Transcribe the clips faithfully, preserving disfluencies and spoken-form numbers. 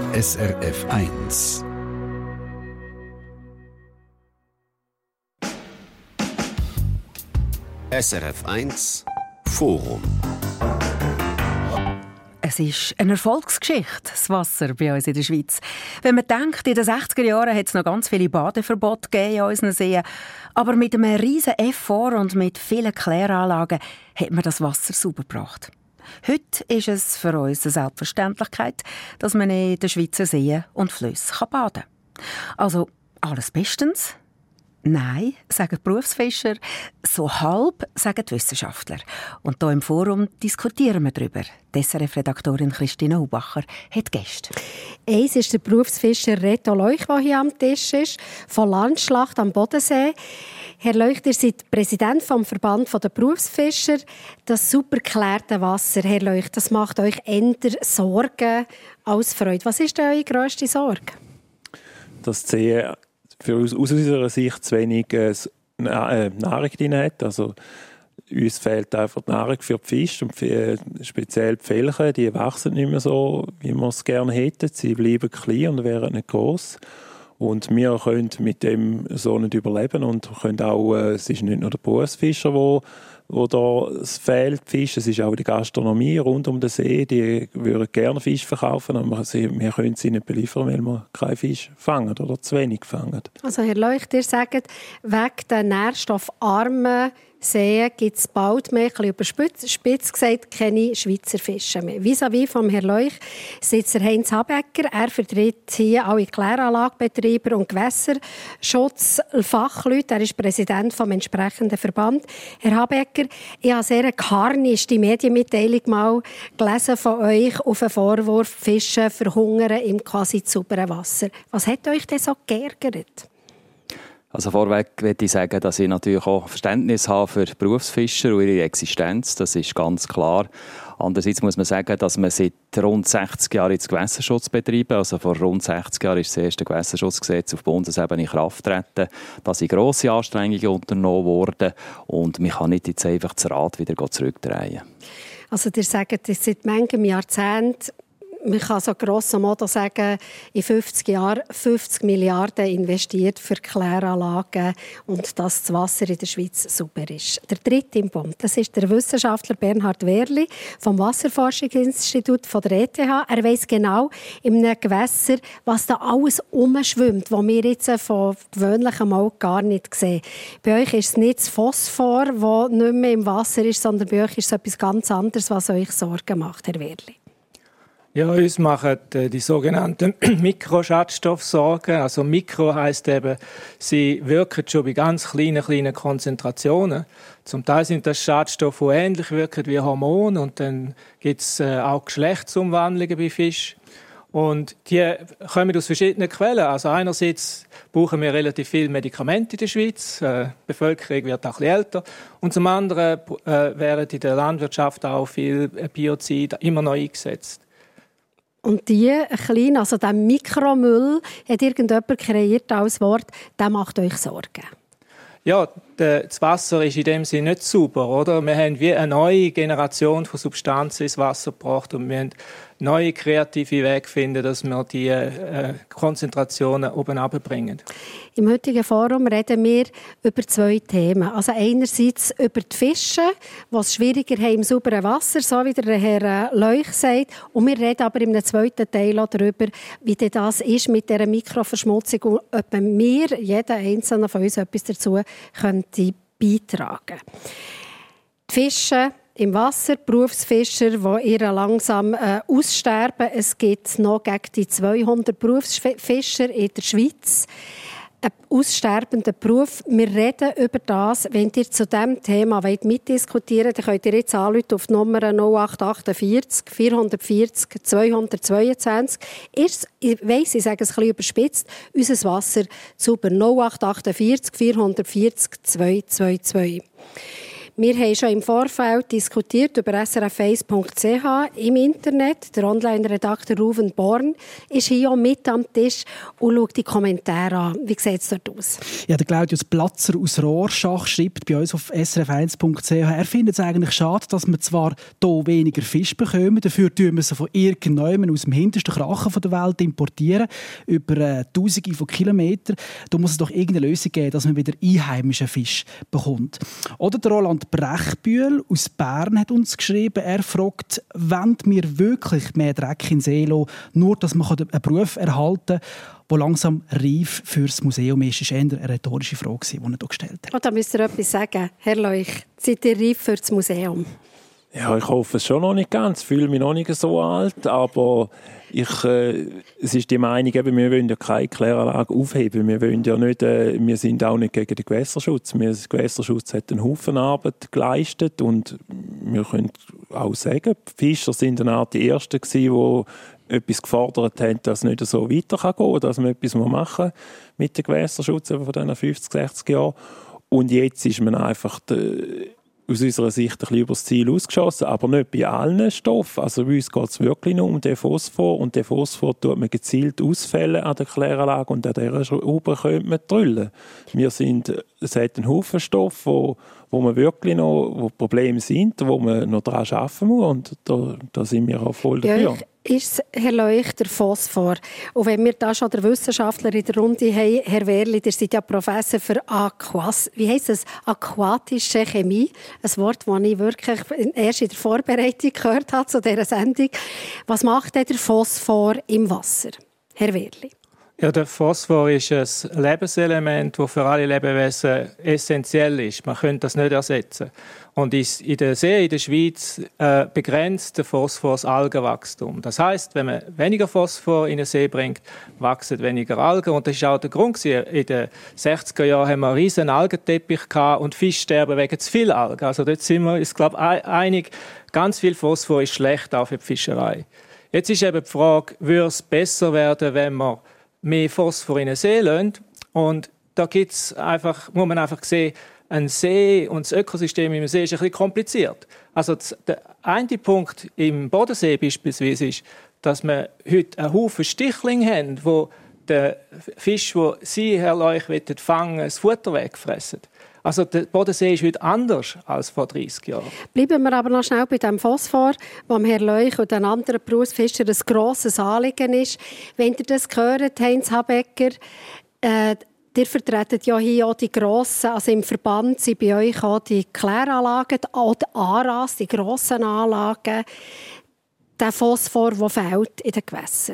S R F eins. S R F eins Forum. Es ist eine Erfolgsgeschichte, das Wasser bei uns in der Schweiz. Wenn man denkt, in den sechziger Jahren hat es noch ganz viele Badeverbote gegeben in unseren Seen. Aber mit einem riesen Effort und mit vielen Kläranlagen hat man das Wasser sauber gebracht. Heute ist es für uns eine Selbstverständlichkeit, dass man in den Schweizer Seen und Flüssen baden kann. Also alles bestens? Nein, sagen die Berufsfischer. So halb, sagen die Wissenschaftler. Und hier im Forum diskutieren wir darüber. Die S R F-Redaktorin Christine Hubacher hat Gäste. Eins ist der Berufsfischer Reto Leuch, der hier am Tisch ist, von Landschlacht am Bodensee. Herr Leuch, ihr seid Präsident vom Verband der Berufsfischer. Das super geklärte Wasser, Herr Leuch, das macht euch eher Sorgen als Freude. Was ist denn eure grösste Sorge? Das C für uns aus unserer Sicht zu wenig äh, Nahrung drin hat. Also, uns fehlt einfach die Nahrung für die Fische und für, speziell die Felchen. Die wachsen nicht mehr so, wie wir es gerne hätten. Sie bleiben klein und werden nicht gross. Und wir können mit dem so nicht überleben und können auch, äh, es ist nicht nur der Berufsfischer, wo, wo da es fehlt, Fisch, es ist auch die Gastronomie rund um den See, die würden gerne Fisch verkaufen, aber sie, wir können sie nicht beliefern, weil wir keinen Fisch fangen oder zu wenig fangen. Also Herr Leuch, ihr sagt, wegen der nährstoffarmen Seen gibt es bald mehr, ein bisschen überspitzt gesagt, keine Schweizer Fische mehr. Vis-à-vis vom Herrn Leuch sitzt der Heinz Habecker. Er vertritt hier alle Kläranlagebetreiber und Gewässerschutzfachleute. Er ist Präsident des entsprechenden Verband. Herr Habecker, ich habe sehr eine geharnischte Medienmitteilung mal gelesen von euch auf einen Vorwurf, Fische verhungern im quasi sauberen Wasser. Was hat euch denn so geärgert? Also vorweg möchte ich sagen, dass ich natürlich auch Verständnis habe für Berufsfischer und ihre Existenz. Das ist ganz klar. Andererseits muss man sagen, dass man seit rund sechzig Jahren jetzt Gewässerschutz betreiben. Also vor rund sechzig Jahren ist das erste Gewässerschutzgesetz auf Bundesebene in Kraft getreten. Da sind grosse Anstrengungen unternommen worden und man kann nicht jetzt einfach das Rad wieder zurückdrehen. Also ihr sagt, dass seit manchem Jahrzehnt, man kann so grosso modo sagen, in fünfzig Jahren fünfzig Milliarden investiert für Kläranlagen und dass das Wasser in der Schweiz super ist. Der dritte im Bund, das ist der Wissenschaftler Bernhard Wehrli vom Wasserforschungsinstitut von der E T H. Er weiss genau in einem Gewässer, was da alles umschwimmt, was wir jetzt von gewöhnlichem Auge gar nicht sehen. Bei euch ist es nicht das Phosphor, das nicht mehr im Wasser ist, sondern bei euch ist es etwas ganz anderes, was euch Sorgen macht, Herr Wehrli. Ja, uns machen die sogenannten Mikroschadstoffe Sorgen. Also Mikro heisst eben, sie wirken schon bei ganz kleinen, kleinen Konzentrationen. Zum Teil sind das Schadstoffe, die ähnlich wirken wie Hormone. Und dann gibt es auch Geschlechtsumwandlungen bei Fischen. Und die kommen aus verschiedenen Quellen. Also einerseits brauchen wir relativ viele Medikamente in der Schweiz. Die Bevölkerung wird auch ein bisschen älter. Und zum anderen werden in der Landwirtschaft auch viele Biozide immer noch eingesetzt. Und die kleinen, also der Mikromüll, hat irgendjemand kreiert als Wort, der macht euch Sorgen? Ja, das Wasser ist in dem Sinne nicht sauber, oder? Wir haben wie eine neue Generation von Substanzen ins Wasser gebracht und wir haben neue kreative Wege finden, dass wir die äh, Konzentrationen oben runterbringen. Im heutigen Forum reden wir über zwei Themen. Also einerseits über die Fische, die es schwieriger haben im sauberen Wasser, so wie der Herr Leuch sagt. Und wir reden aber im zweiten Teil auch darüber, wie das ist mit dieser Mikroverschmutzung und ob wir, jeder Einzelne von uns, etwas dazu könnte beitragen. Die Fische im Wasser, Berufsfischer, die eher langsam äh, aussterben. Es gibt noch gegen die zweihundert Berufsfischer in der Schweiz. Ein aussterbender Beruf. Wir reden über das. Wenn ihr zu diesem Thema mitdiskutieren wollt, dann könnt ihr jetzt anrufen auf die Nummer null acht achtundvierzig vierhundertvierzig zweihundertzweiundzwanzig. Erst, ich weiss, ich sage es ein bisschen überspitzt, unser Wasser sauber null acht achtundvierzig vierhundertvierzig zweihundertzweiundzwanzig. Wir haben schon im Vorfeld diskutiert über s r f eins punkt c h im Internet. Der Online-Redakteur Ruven Born ist hier auch mit am Tisch und schaut die Kommentare an. Wie sieht es dort aus? Ja, der Claudius Platzer aus Rorschach schreibt bei uns auf s r f eins punkt c h, er findet es eigentlich schade, dass wir zwar hier weniger Fisch bekommen, dafür tun wir sie von irgendjemandem aus dem hintersten Krachen der Welt importieren, über äh, Tausende von Kilometern. Da muss es doch irgendeine Lösung geben, dass man wieder einheimischen Fisch bekommt. Oder der Roland Brechbühl aus Bern hat uns geschrieben, er fragt, wollen wir wirklich mehr Dreck in den See lassen, nur dass man einen Beruf erhalten kann, der langsam reif für das Museum ist? Das war eher eine rhetorische Frage, die er hier gestellt hat. Oh, da müsst ihr etwas sagen. Herr Leuch, seid ihr reif für das Museum? Ja, ich hoffe es schon noch nicht ganz. Ich fühle mich noch nicht so alt, aber ich, äh, es ist die Meinung, eben, wir wollen ja keine Kläranlage aufheben. Wir, wollen ja nicht, äh, wir sind auch nicht gegen den Gewässerschutz. Wir, der Gewässerschutz hat einen Haufen Arbeit geleistet und wir können auch sagen, die Fischer sind eine Art die Ersten gewesen, die etwas gefordert haben, dass es nicht so weitergehen kann, dass wir etwas machen müssen mit dem Gewässerschutz von diesen fünfzig, sechzig Jahren. Und jetzt ist man einfach de, aus unserer Sicht ein bisschen über das Ziel ausgeschossen, aber nicht bei allen Stoffen. Also bei uns geht es wirklich nur um den Phosphor und den Phosphor tut man gezielt ausfällen an der Kläranlage und an dieser Schraube könnte man drüllen. Wir sind, es hat einen Haufen Stoff, wo, wo man wirklich noch, wo Probleme sind, wo man noch daran arbeiten muss und da, da sind wir auch voll dafür. Ja, ist Herr Leuch der Phosphor. Und wenn wir da schon den Wissenschaftler in der Runde haben, Herr Wehrli, ihr seid ja Professor für Aquas, wie heisst es? Aquatische Chemie. Ein Wort, das ich wirklich erst in der Vorbereitung gehört habe zu dieser Sendung. Was macht denn der Phosphor im Wasser? Herr Wehrli. Ja, der Phosphor ist ein Lebenselement, das für alle Lebewesen essentiell ist. Man könnte das nicht ersetzen. Und in der See, in der Schweiz, äh, begrenzt der Phosphor das Algenwachstum. Das heisst, wenn man weniger Phosphor in den See bringt, wachsen weniger Algen. Und das war auch der Grund. In den sechziger Jahren haben wir einen riesen Algenteppich gehabt und Fische sterben wegen zu viel Algen. Also dort sind wir uns, glaube ich, einig, ganz viel Phosphor ist schlecht auch für die Fischerei. Jetzt ist eben die Frage, würde es besser werden, wenn man mehr Phosphor in den See lassen? Und da gibt's einfach, muss man einfach sehen, ein See und das Ökosystem im See ist ein bisschen kompliziert. Also der eine Punkt im Bodensee beispielsweise ist, dass wir heute einen Haufen Stichlinge haben, wo der Fisch, den Sie, Herr Leuch, fangen, das Futter wegfressen. Also der Bodensee ist heute anders als vor dreißig Jahren. Bleiben wir aber noch schnell bei dem Phosphor, was Herr Leuch und den anderen Berufsfischern ein grosses Anliegen ist. Wenn ihr das gehört, Heinz Habecker, äh, ihr vertretet ja hier auch die grossen, also im Verband sind bei euch auch die Kläranlagen, auch die A R As, die grossen Anlagen, der Phosphor, der fehlt in den Gewässern.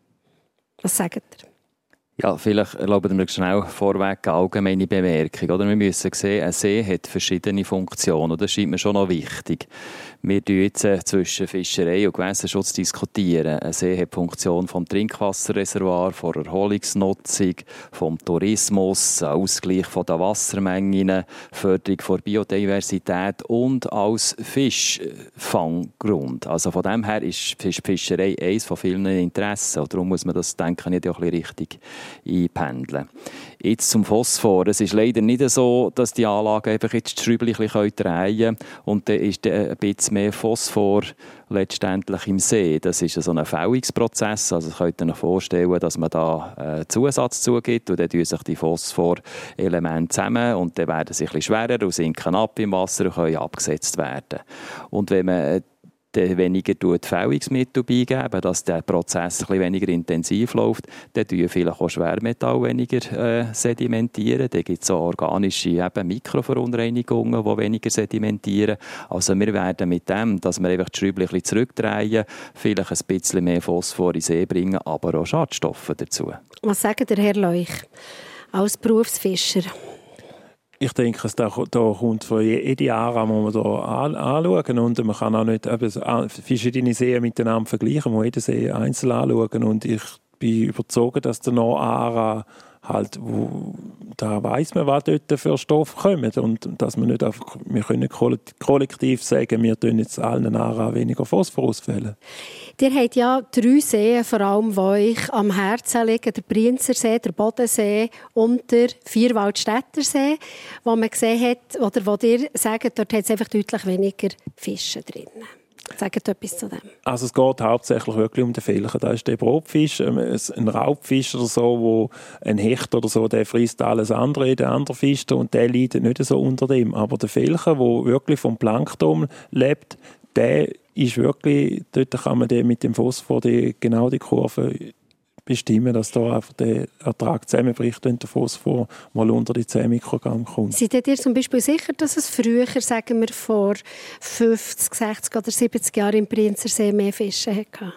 Was sagt ihr? Ja, vielleicht erlauben wir schnell vorweg eine allgemeine Bemerkung. Oder? Wir müssen sehen, ein See hat verschiedene Funktionen. Und das scheint mir schon noch wichtig. Wir diskutieren jetzt zwischen Fischerei und Gewässerschutz diskutieren. Ein See hat die Funktion vom Trinkwasserreservoir, von Erholungsnutzung, vom Tourismus, Ausgleich der Wassermengen, Förderung der Biodiversität und als Fischfanggrund. Also von dem her ist die Fischerei eines von vielen Interessen. Und darum muss man das, denke ich, auch ein bisschen richtig einpendeln. Jetzt zum Phosphor. Es ist leider nicht so, dass die Anlagen einfach jetzt die Schräubchen drehen können und dann ist ein bisschen mehr Phosphor letztendlich im See. Das ist so ein Fällungsprozess. Also ich könnte mir vorstellen, dass man da einen Zusatz zugibt und dann tun sich die Phosphorelemente zusammen und dann werden sie ein bisschen schwerer und sinken ab im Wasser und können abgesetzt werden. Und wenn man weniger Fällungsmittel beigeben, dass der Prozess ein bisschen weniger intensiv läuft, dann tun vielleicht auch Schwermetalle weniger äh, sedimentieren. Dann gibt es auch organische eben Mikroverunreinigungen, die weniger sedimentieren. Also wir werden mit dem, dass wir einfach die Schräubchen ein bisschen zurückdrehen, vielleicht ein bisschen mehr Phosphor in den See bringen, aber auch Schadstoffe dazu. Was sagt der Herr Leuch als Berufsfischer? Ich denke, da, da kommt von jedem Jahr muss man da an, anschauen und man kann auch nicht eben, verschiedene Seen miteinander vergleichen, man muss jeden See einzeln anschauen und ich bin überzeugt, dass der Noara halt, wo, da weiss man, was dort für Stoffe kommen und dass man nicht einfach, wir können kollektiv sagen, wir tun jetzt allen Aarau weniger Phosphor ausfällen. Ihr habt ja drei Seen, vor allem, die euch am Herzen liegen, der Brienzersee, der Bodensee und der Vierwaldstättersee, wo man gesehen hat, oder wo ihr sagt, dort hat es einfach deutlich weniger Fische drin. Sagt etwas zu dem. Also es geht hauptsächlich wirklich um den Felchen. Da ist der Brotfisch, ein Raubfisch oder so, wo ein Hecht oder so, der frisst alles andere, der andere Fisch, und der leidet nicht so unter dem. Aber der Felchen, der wirklich vom Plankton lebt, der ist wirklich, dort kann man den mit dem Phosphor die, genau die Kurve bestimmen, dass da einfach der Ertrag zusammenbricht, wenn der Phosphor mal unter die zehn Mikrogramm kommt. Seid ihr zum Beispiel sicher, dass es früher, sagen wir vor fünfzig, sechzig oder siebzig Jahren im Brienzersee mehr Fische hatte?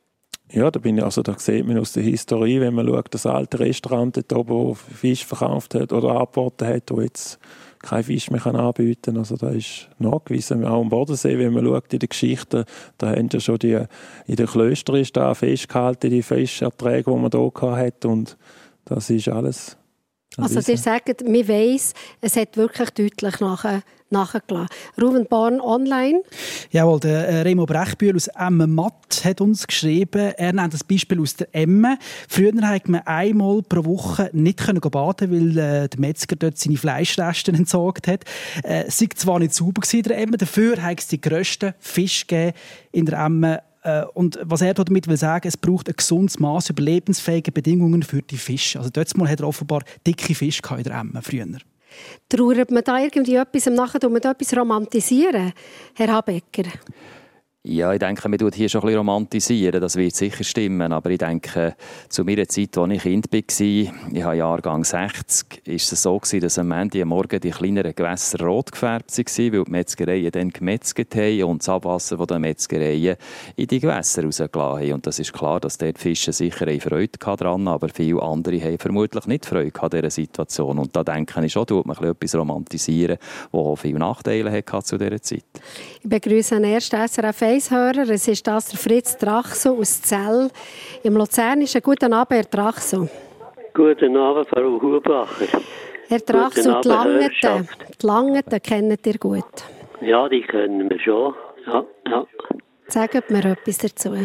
Ja, da, bin ich, also da sieht man aus der Historie, wenn man schaut, das alte Restaurant dort oben, das Fisch verkauft hat oder angeboten hat, wo jetzt kein Fisch mehr anbieten kann. Also da ist nachgewiesen, auch am Bodensee, wenn man schaut in der Geschichte, da haben ja schon die, in den Klöstern ist da festgehalten, die Fischerträge, die man hier hatte, und das ist alles. Also ihr sagt, man weiss, es hat wirklich deutlich nachher nachgelassen. Ruben Born online. Jawohl, der Remo Brechbühl aus Emmen-Matt hat uns geschrieben, er nennt das Beispiel aus der Emme. Früher konnte man einmal pro Woche nicht baden, weil äh, der Metzger dort seine Fleischreste entsorgt hat. Äh, es war zwar nicht sauber in der Emme, dafür hat es die grössten Fische gegeben in der Emme. Und was er damit will sagen, es braucht ein gesundes Maß überlebensfähige Bedingungen für die Fische. Also dort mal hat er offenbar dicke Fische in der Emme früher. Trauert man da irgendwie etwas im Nachhinein, um etwas romantisieren, Herr Habecker? Ja, ich denke, man tut hier schon ein bisschen romantisieren, das wird sicher stimmen, aber ich denke, zu meiner Zeit, als ich Kind war, ich habe Jahrgang sechzig, war es so, dass am Ende Morgen die kleineren Gewässer rot gefärbt waren, weil die Metzgereien dann gemetzget haben und das Abwasser von den Metzgereien in die Gewässer rausgelassen haben. Und das ist klar, dass dort die Fische sicher Freude daran hatten, aber viele andere haben vermutlich nicht Freude an dieser Situation. Und da denke ich schon, tut man etwas romantisieren, das auch viele Nachteile hatte zu dieser Zeit. Ich begrüße den ersten S R F Hörer. Es ist das der Fritz Drachso aus Zell im Luzernischen. Guten Abend, Herr Drachso. Guten Abend, Frau Hubacher. Herr Drachso, die Langeten, die Langeten kennt ihr gut? Ja, die kennen wir schon. Ja, ja. Sagt mir etwas dazu.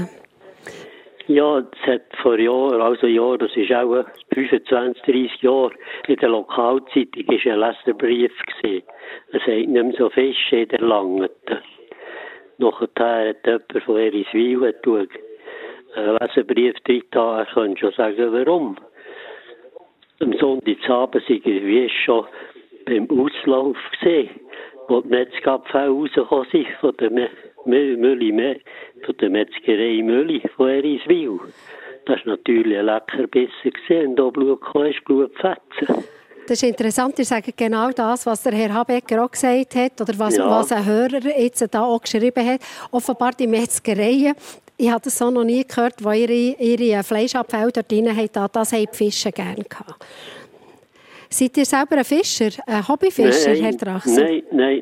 Ja, es hat vor Jahren, also Jahren, das ist auch fünfundzwanzig, dreißig Jahre, in der Lokalzeitung war ein Leserbrief. Es hat nicht mehr so Fische in der Langeten. Nachher hat jemand von Eriswil einen Leserbrief drin, er könnte schon sagen, warum. Am Sonntagabend sei er schon beim Auslauf gesehen, wo die Metzgabfälle rausgekommen sind von der Mülli, von der Metzgerei Mülli von Eriswil. Das war natürlich ein lecker Bissen gesehen, und da Blut kam, ist Blutfetzen. Das ist interessant, ihr sagt genau das, was der Herr Habecker auch gesagt hat, oder was, ja. was ein Hörer jetzt da auch geschrieben hat. Offenbar die Metzgereien, ich habe das so noch nie gehört, wo ihre, ihre Fleischabfälle dort drin haben, das haben die Fische gerne gehabt. Seid ihr selber ein Fischer, ein Hobbyfischer, nein, Herr Drachsen? Nein, nein.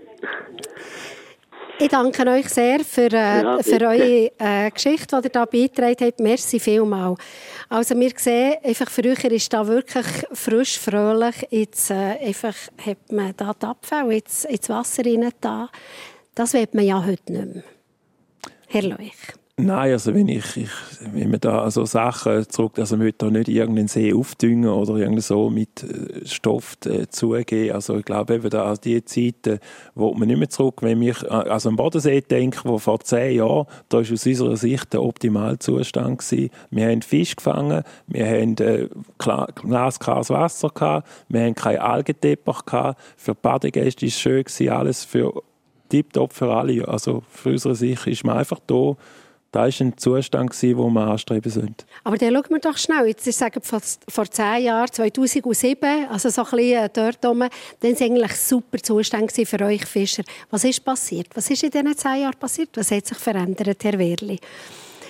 Ich danke euch sehr für, äh, ja, für eure äh, Geschichte, die ihr da beigetragen habt. Merci vielmals. Also wir sehen, einfach früher ist da wirklich frisch, fröhlich. Jetzt äh, einfach hat man da die Abfälle ins, ins Wasser rein. Da. Das will man ja heute nicht mehr. Herr Leuch. Nein, also wenn ich, ich wenn man da also Sachen zurück, also man will da nicht irgendeinen See aufdüngen oder irgendwie so mit Stoff äh, zugeben. Also ich glaube eben da an die Zeiten, wo man nicht mehr zurück, wenn ich also am Bodensee denke, wo vor zehn Jahren, da ist aus unserer Sicht der optimale Zustand gewesen. Wir haben Fisch gefangen, wir haben äh, glasklares Wasser gehabt, wir haben keinen Algenteppich gehabt. Für die Badegäste war es schön gewesen, alles für tipptopp für alle. Also für unsere Sicht ist man einfach da. Das war ein Zustand, den wir anstreben sollten. Aber dann schauen wir doch schnell. Jetzt ist sagen, vor, vor zehn Jahren, zweitausendsieben, also so ein bisschen dort oben, dann war es eigentlich ein super Zustand für euch Fischer. Was ist passiert? Was ist in diesen zehn Jahren passiert? Was hat sich verändert, Herr Wehrli?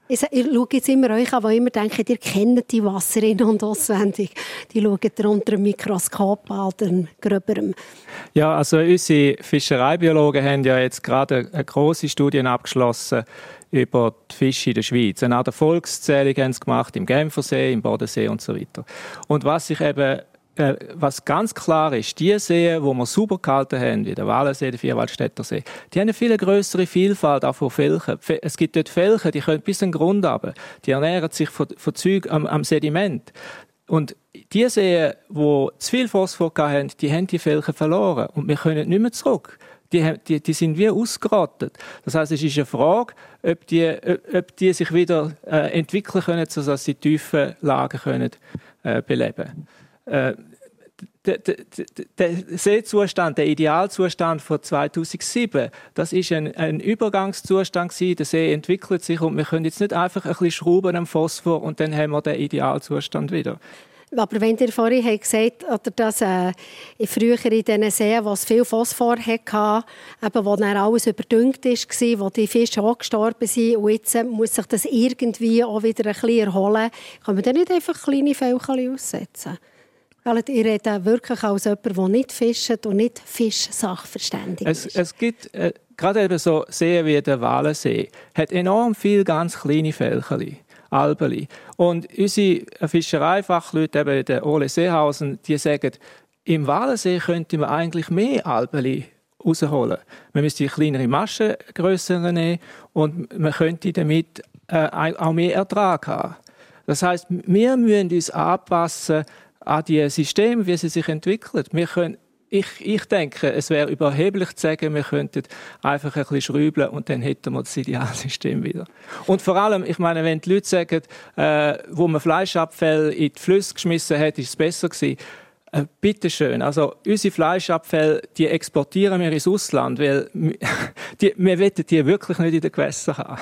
Ich, ich schaue jetzt immer euch an, die immer denken, ihr kennt die Wasser in- und auswendig. Die schauen unter dem Mikroskop an, den gröberem. Ja, also unsere Fischereibiologen haben ja jetzt gerade eine grosse Studie abgeschlossen über die Fische in der Schweiz. Eine Art Volkszählung haben sie gemacht im Genfersee, im Bodensee und so weiter. Und was ich eben Äh, was ganz klar ist, die Seen, die wir sauber gehalten haben, wie der Walensee, der Vierwaldstätter See, die haben eine viel grössere Vielfalt auch von Felchen. Es gibt dort Felchen, die können bis an den Grund runter. Die ernähren sich von, von Zeug am, am Sediment. Und die Seen, die zu viel Phosphor hatten, die haben die Felchen verloren. Und wir können nicht mehr zurück. Die, die, die sind wie ausgerottet. Das heisst, es ist eine Frage, ob die, ob die sich wieder äh, entwickeln können, sodass sie tiefe Lagen können, äh, beleben können. Der, der, der Seezustand, der Idealzustand von zweitausendsieben, das ist ein, ein Übergangszustand gewesen. Der See entwickelt sich und wir können jetzt nicht einfach ein bisschen schrauben am Phosphor und dann haben wir den Idealzustand wieder. Aber wenn ihr vorhin habt gesagt oder dass äh, früher in diesen Seen, wo es viel Phosphor hatte, eben, wo dann alles überdüngt war, wo die Fische auch gestorben sind und jetzt äh, muss sich das irgendwie auch wieder ein bisschen erholen, kann man dann nicht einfach kleine Felchen aussetzen? Weil ihr redet wirklich als jemand, der nicht fischt und nicht Fischsachverständig ist. Es, es gibt, äh, gerade eben so Seen wie der Walensee, hat enorm viele ganz kleine Felchen, Albeli. Und unsere Fischereifachleute, eben der Ole Seehausen, die sagen, im Walensee könnte man eigentlich mehr Albeli rausholen. Man müsste kleinere Maschengrössen nehmen und man könnte damit äh, auch mehr Ertrag haben. Das heisst, wir müssen uns anpassen an die Systeme, wie sie sich entwickeln. Wir können, ich, ich denke, es wäre überheblich zu sagen, wir könnten einfach ein bisschen schrauben und dann hätten wir das Idealsystem wieder. Und vor allem, ich meine, wenn die Leute sagen, äh, wo man Fleischabfälle in die Flüsse geschmissen hat, ist es besser gewesen. Äh, bitteschön. Also, unsere Fleischabfälle, die exportieren wir ins Ausland, weil die, wir wollen die wirklich nicht in den Gewässern haben.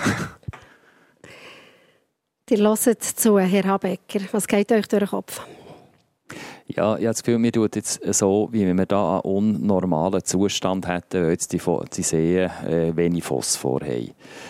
Ihr hört zu, Herr Habecker. Was geht euch durch den Kopf? Ja, ich habe das Gefühl, wir tun jetzt so, wie wenn wir da einen unnormalen Zustand hätten, weil jetzt die, die Seen äh, wenig Phosphor haben.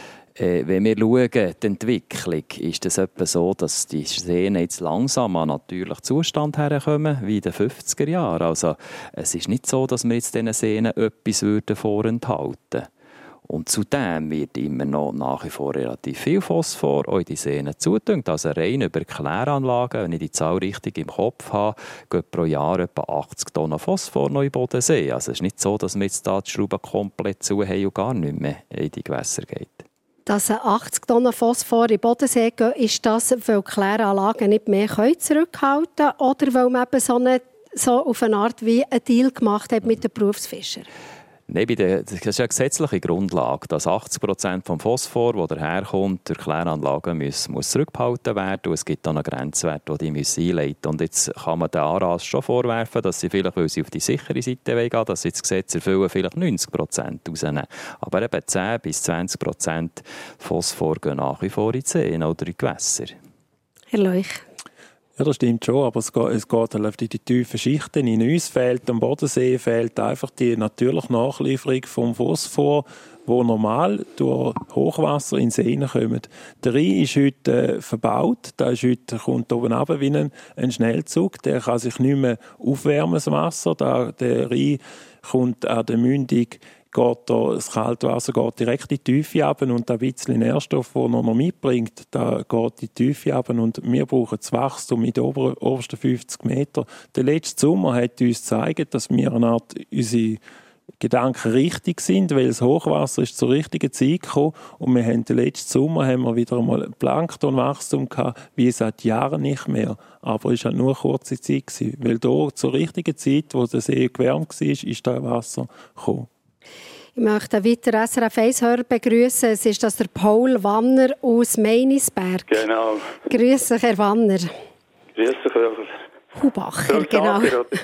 Äh, wenn wir schauen, die Entwicklung, ist es etwa so, dass die Seen jetzt langsam an natürlichen Zustand herkommen, wie in den fünfziger Jahren. Also, es ist nicht so, dass wir jetzt diesen Seen etwas vorenthalten würden. Und zudem wird immer noch nach wie vor relativ viel Phosphor auch in die Seen zugedüngt. Also rein über Kläranlagen, wenn ich die Zahl richtig im Kopf habe, gehen pro Jahr etwa achtzig Tonnen Phosphor noch in den Bodensee. Also es ist nicht so, dass wir jetzt da die Schrauben komplett zu haben und gar nicht mehr in die Gewässer geht. Dass achtzig Tonnen Phosphor in den Bodensee gehen, ist das, weil Kläranlagen nicht mehr zurückhalten können oder weil man eben so, eine, so auf eine Art wie einen Deal gemacht hat mit den Berufsfischern? Nein, das ist eine gesetzliche Grundlage, dass achtzig Prozent vom Phosphor, der daherkommt, durch Kläranlagen muss, muss zurückgehalten werden. Und es gibt dann einen Grenzwert, den die müssen einleiten müssen. Und jetzt kann man den Aras schon vorwerfen, dass sie vielleicht, weil sie auf die sichere Seite gehen wollen, dass sie das Gesetz erfüllen, vielleicht neunzig Prozent rausnehmen. Aber eben zehn bis zwanzig Prozent Phosphor gehen nach wie vor in die Seen oder in die Gewässer. Herr Leuch. Ja, das stimmt schon, aber es geht, es geht halt in die tiefen Schichten. In uns fehlt, am Bodensee fehlt einfach die natürliche Nachlieferung vom Phosphor, wo normal durch Hochwasser in Seen kommt. Der Rhein ist heute äh, verbaut, der ist heute, kommt oben runter wie ein, ein Schnellzug, der kann sich nicht mehr aufwärmen, das Wasser. Der, der Rhein kommt an der Mündung, geht da, das Kaltwasser geht direkt in die Tiefe runter und ein bisschen Nährstoff, den er noch mitbringt, da geht in die Tiefe runter und wir brauchen das Wachstum in den ober, obersten fünfzig Metern. Der letzte Sommer hat uns gezeigt, dass wir eine Art unsere Gedanken richtig sind, weil das Hochwasser ist zur richtigen Zeit gekommen und wir haben den letzten Sommer haben wir wieder einmal Planktonwachstum gehabt, wie seit Jahren nicht mehr. Aber es war nur eine kurze Zeit gewesen, weil da zur richtigen Zeit, wo der See gewärmt war, ist da Wasser gekommen. Ich möchte einen weiteren S R F eins-Hörer begrüßen. Es ist das der Paul Wanner aus Meinisberg. Genau. Grüß dich, Herr Wanner. Grüß dich, Herr Hubacher, genau.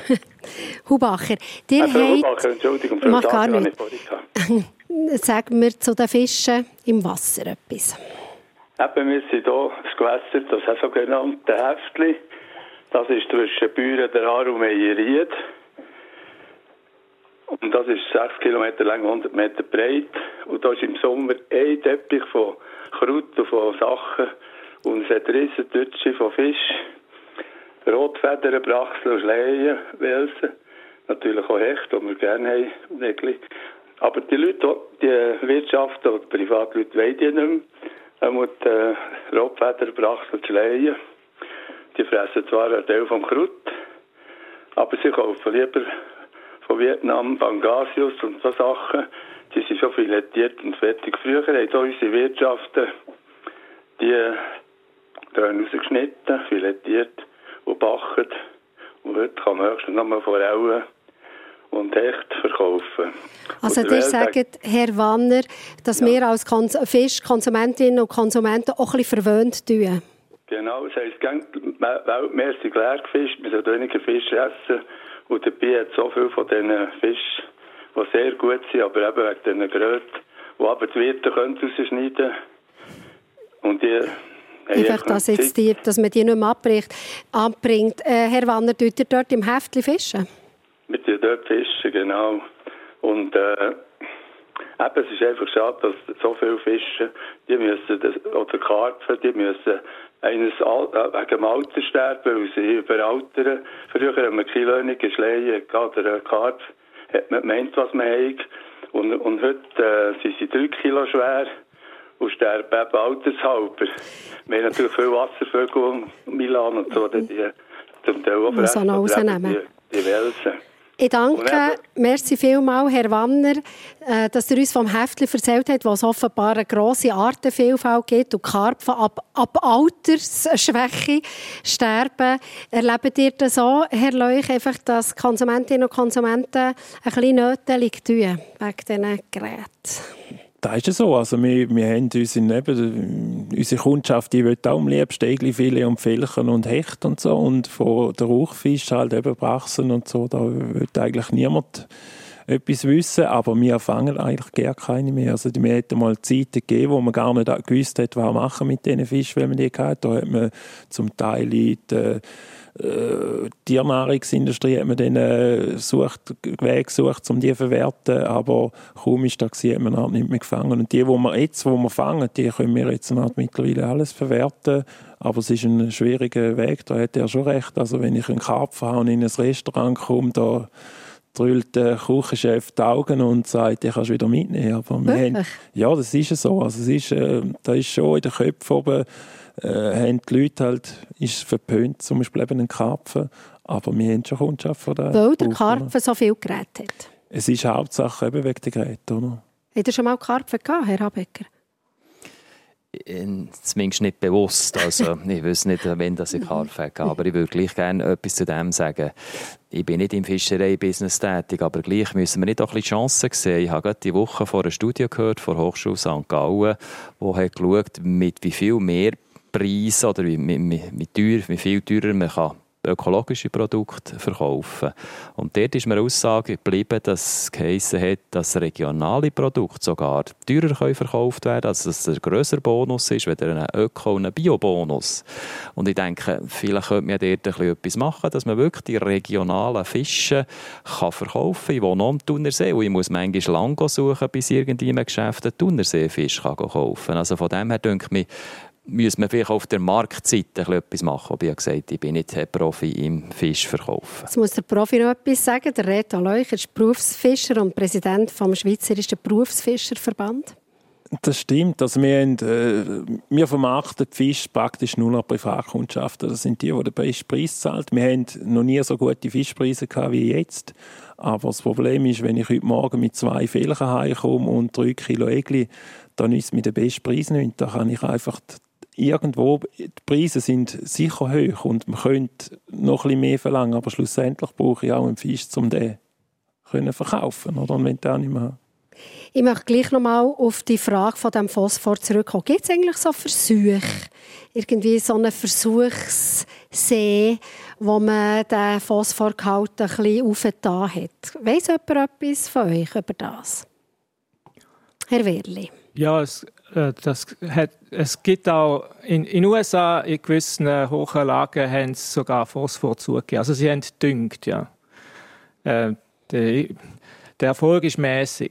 Hubacher. Dir äh, Hubacher, Entschuldigung, Frau mach gar Sager, nicht. Sag mir zu den Fischen im Wasser etwas. Eben, wir sind hier, das Gewässer, das sogenannte Häftli. Das ist zwischen Büren, der Aar und Meierried. Und das ist sechs Kilometer lang, hundert Meter breit. Und da ist im Sommer ein Teppich von Kraut und von Sachen. Und es hat riesen Deutsche von Fisch, Rotfedern, Brachsel und Schleien, Welsen. Natürlich auch Hecht, die wir gerne haben. Wirklich. Aber die Leute, die Wirtschaft oder die Privatleute wollen die nicht mehr. Einmal die Rotfedern, Brachsel und Schleien. Die fressen zwar einen Teil vom Kraut, aber sie kaufen lieber von Vietnam Pangasius und so Sachen. Die sind schon filettiert und fertig. Früher haben hier unsere Wirtschaften die Töne rausgeschnitten, filettiert und backen. Und heute kann man höchstens noch mal Forellen und Hecht verkaufen. Also ihr sagt, Herr Wanner, dass ja. wir als Kons- Fischkonsumentinnen und Konsumenten auch ein bisschen verwöhnt tun. Genau, das heisst, die Weltmeere sind leer gefischt, wir sollten weniger Fisch essen. Und dabei hat es so viel von diesen Fischen, die sehr gut sind, aber eben wegen diesen Gröten, die aber die Wirte rausschneiden können. Und die einfach, dass, jetzt die, dass man die nicht mehr abbricht, abbringt. Äh, Herr Wanner, tut ihr dort im Heftli fischen? Wir tun dort fischen, genau. Und äh, eben, es ist einfach schade, dass so viele Fische, die müssen, das, oder Karpfen, die müssen eines wegen dem Alter sterben, weil sie überaltern. Früher haben wir kilönige Schleien oder Karpf, hat man gemeint, was man hat. Und, und heute äh, sind sie drei Kilo schwer und sterben eben altershalber. Wir haben natürlich viele Wasservögel, Milan und so, die zum Teil auch fressen, die, die Welsen. Ich danke, merci vielmals, Herr Wanner, dass ihr uns vom Heftli erzählt habt, wo es offenbar eine grosse Artenvielfalt gibt und Karpfen ab, ab Altersschwäche sterben. Erlebt ihr das so, Herr Leuch, einfach, dass Konsumentinnen und Konsumenten ein bisschen nötig tun wegen diesen Geräten? Das ist ja so. Also wir, wir haben uns in, eben, unsere Kundschaft, die will auch am liebsten Egli-Filet und Felchen und Hecht und so. Und von der Rauchfisch halt eben Brachsen und so, da will eigentlich niemand etwas wissen. Aber wir fangen eigentlich gar keine mehr. Also wir hatten mal Zeiten gegeben, wo man gar nicht gewusst hat, was machen mit diesen Fischen, wenn man die hatte. Da hat man zum Teil die Äh, die Tiernahrungsindustrie hat man dann äh, sucht, Wege gesucht, um die zu verwerten, aber kaum ist das gewesen, hat man halt nicht mehr gefangen. Und die, die wir jetzt wo wir fangen, die können wir jetzt halt mittlerweile alles verwerten, aber es ist ein schwieriger Weg, da hat er schon recht. Also wenn ich einen Karpfen habe und in ein Restaurant komme, da drüllt der Küchenchef die Augen und sagt, ich kann es wieder mitnehmen. Aber wir haben, ja, das ist so. Also es ist, äh, da ist schon in den Köpfen oben, äh, haben die Leute halt, ist verpönt, zum Beispiel eben einen Karpfen, aber wir haben schon Kundschaft von der Weil der Karpfen so viel Geräte hat. Es ist Hauptsache eben wegen der Geräte, oder? Hat ihr schon mal Karpfen gehabt, Herr Habecker? Zumindest nicht bewusst. Also, ich weiß nicht, wenn das ich Karpfen habe, aber ich würde gleich gerne etwas zu dem sagen. Ich bin nicht im Fischerei-Business tätig, aber gleich müssen wir nicht auch ein bisschen Chancen sehen. Ich habe gerade die Woche vor einer Studie gehört, von der Hochschule Sankt Gallen, die hat geschaut, mit wie viel mehr Preis oder wie, wie, wie, teuer, wie viel teurer man kann ökologische Produkte verkaufen. Und dort ist mir eine Aussage geblieben, dass es geheissen hat, dass regionale Produkte sogar teurer können verkauft werden, also dass es ein grösser Bonus ist, weder ein Öko- und ein Bio-Bonus. Und ich denke, vielleicht könnte man dort ein bisschen etwas machen, dass man wirklich die regionalen Fische kann verkaufen kann. Ich wohne am Thunersee und ich muss manchmal lang suchen, bis irgendwie in einem Geschäft einen Thunerseefisch kaufen kann. Also von dem her denke ich mir, müssen wir vielleicht auf der Marktseite etwas machen. Ich habe gesagt, ich bin nicht Profi im Fischverkaufen. Jetzt muss der Profi noch etwas sagen. Der Reto Leuch ist Berufsfischer und Präsident vom Schweizerischen Berufsfischerverband. Das stimmt. Also wir, haben, äh, wir vermarkten die Fische praktisch nur noch Privatkundschaften. Das sind die, die den besten Preis zahlen. Wir haben noch nie so gute Fischpreise gehabt wie jetzt. Aber das Problem ist, wenn ich heute Morgen mit zwei Felchen heimkomme und drei Kilo Egli, dann ist mir der beste Preis nicht. Da kann ich einfach irgendwo, die Preise sind sicher hoch und man könnte noch ein bisschen mehr verlangen, aber schlussendlich brauche ich auch einen Fisch, um den zu verkaufen. Oder? Und wenn der nicht mehr. Ich möchte gleich noch mal auf die Frage von dem Phosphor zurückkommen. Gibt es eigentlich so Versuche, irgendwie so einen Versuchssee, wo man den Phosphorgehalt ein bisschen aufgetan hat? Weiss jemand etwas von euch über das? Herr Wehrli. Ja, es, äh, das hat, es gibt auch in den U S A in gewissen äh, hohen Lagen haben sie sogar Phosphor zugegeben. Also sie haben gedüngt, ja. Äh, der, der Erfolg ist mäßig.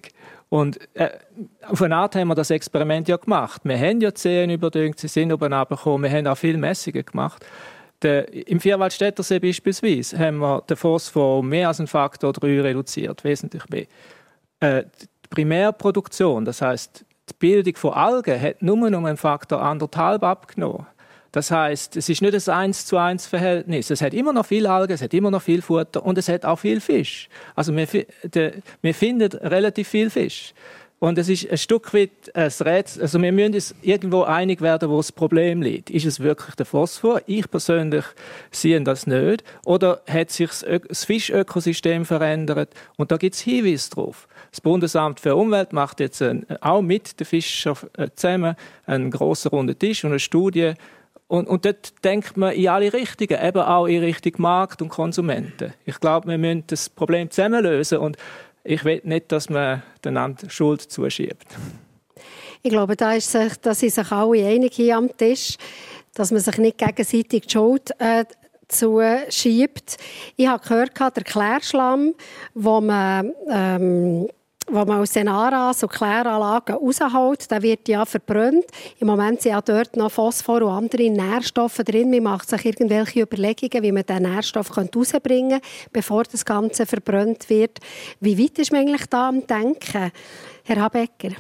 Und äh, auf eine Art haben wir das Experiment ja gemacht. Wir haben ja die Seen überdüngt, sie sind oben runtergekommen, wir haben auch viele Messungen gemacht. Der, Im Vierwaldstättersee beispielsweise haben wir den Phosphor um mehr als einen Faktor drei reduziert, wesentlich mehr. Äh, die Primärproduktion, das heisst, die Bildung von Algen hat nur um einen Faktor anderthalb abgenommen. Das heisst, es ist nicht ein eins zu eins Verhältnis. Es hat immer noch viel Algen, es hat immer noch viel Futter und es hat auch viel Fisch. Also wir, de, wir finden relativ viel Fisch. Und es ist ein Stück weit ein Rätsel. Also wir müssen uns irgendwo einig werden, wo das Problem liegt. Ist es wirklich der Phosphor? Ich persönlich sehe das nicht. Oder hat sich das Fischökosystem verändert? Und da gibt es Hinweise drauf. Das Bundesamt für Umwelt macht jetzt ein, auch mit den Fischern zusammen einen grossen runden Tisch und eine Studie. Und, und dort denkt man in alle Richtungen, eben auch in Richtung Markt und Konsumenten. Ich glaube, wir müssen das Problem zusammen lösen und ich will nicht, dass man einander Schuld zuschiebt. Ich glaube, da, ist sich, da sind sich alle einig hier am Tisch, dass man sich nicht gegenseitig die Schuld äh, zuschiebt. Ich habe gehört, der Klärschlamm, wo man... Ähm, wo man aus den Aras und Kläranlagen rausholt, der wird ja verbrannt. Im Moment sind ja dort noch Phosphor und andere Nährstoffe drin. Man macht sich irgendwelche Überlegungen, wie man diesen Nährstoff rausbringen könnte, bevor das Ganze verbrannt wird. Wie weit ist man eigentlich da am Denken, Herr Habecker?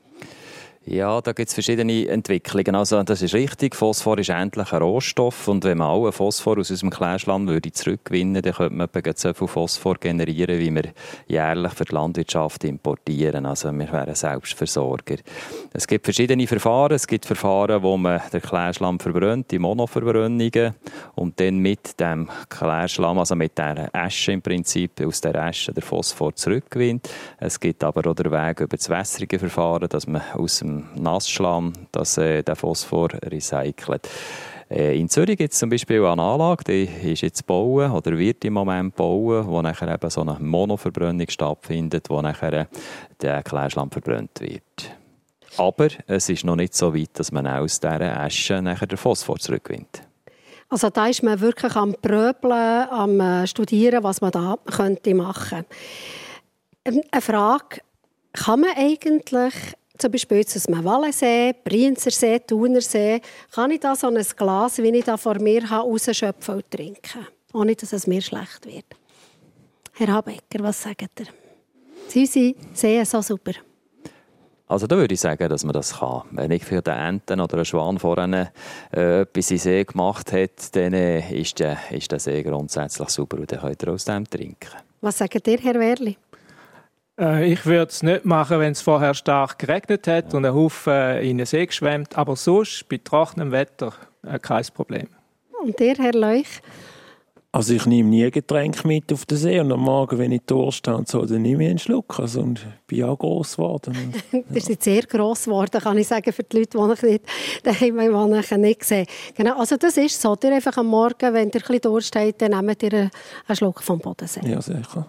Ja, da gibt es verschiedene Entwicklungen. Also, das ist richtig. Phosphor ist endlich ein Rohstoff. Und wenn man allen Phosphor aus unserem Klärschlamm würde zurückgewinnen, dann könnte man etwa so viel Phosphor generieren, wie wir jährlich für die Landwirtschaft importieren. Also, wir wären Selbstversorger. Es gibt verschiedene Verfahren. Es gibt Verfahren, wo man den Klärschlamm verbrennt, die Monoverbrennungen, und dann mit dem Klärschlamm, also mit der Asche im Prinzip, aus der Asche den Phosphor zurückgewinnt. Es gibt aber auch den Weg über das wässrige Verfahren, dass man aus dem Nassschlamm, dass äh, der Phosphor recycelt. Äh, in Zürich gibt es zum Beispiel eine Anlage, die ist jetzt bauen oder wird im Moment bauen, wo nachher eben so eine Monoverbrennung stattfindet, wo nachher der Klärschlamm verbrannt wird. Aber es ist noch nicht so weit, dass man aus dieser Asche nachher den Phosphor zurückgewinnt. Also da ist man wirklich am Pröbeln, am Studieren, was man da könnte machen. Eine Frage: Kann man eigentlich zum Beispiel jetzt aus dem Wallensee, Brienzersee, Thunersee, kann ich da so ein Glas, wie ich da vor mir habe, rausschöpfen und trinken, ohne dass es mir schlecht wird? Herr Habecker, was sagt ihr? Sie sehen so super. Also da würde ich sagen, dass man das kann. Wenn ich für den Enten oder einen Schwan vorhin äh, etwas in den See gemacht hat, dann äh, ist, der, ist der See grundsätzlich super und dann könnt ihr aus dem trinken. Was sagt ihr, Herr Werli? Ich würde es nicht machen, wenn es vorher stark geregnet hat und ein Haufen in den See geschwemmt. Aber sonst, bei trockenem Wetter, kein Problem. Und ihr, Herr Leuch? Also ich nehme nie Getränke mit auf den See und am Morgen, wenn ich Durst habe, so, dann nehme ich einen Schluck. Also, und ich bin auch gross geworden. Ja. Ihr seid sehr gross geworden, kann ich sagen, für die Leute, die ich nicht daheim ich nicht sehe. Genau, also das ist so. Ihr einfach am Morgen, wenn ihr ein bisschen Durst habt, dann nehmt ihr einen Schluck vom Bodensee. Ja, sicher.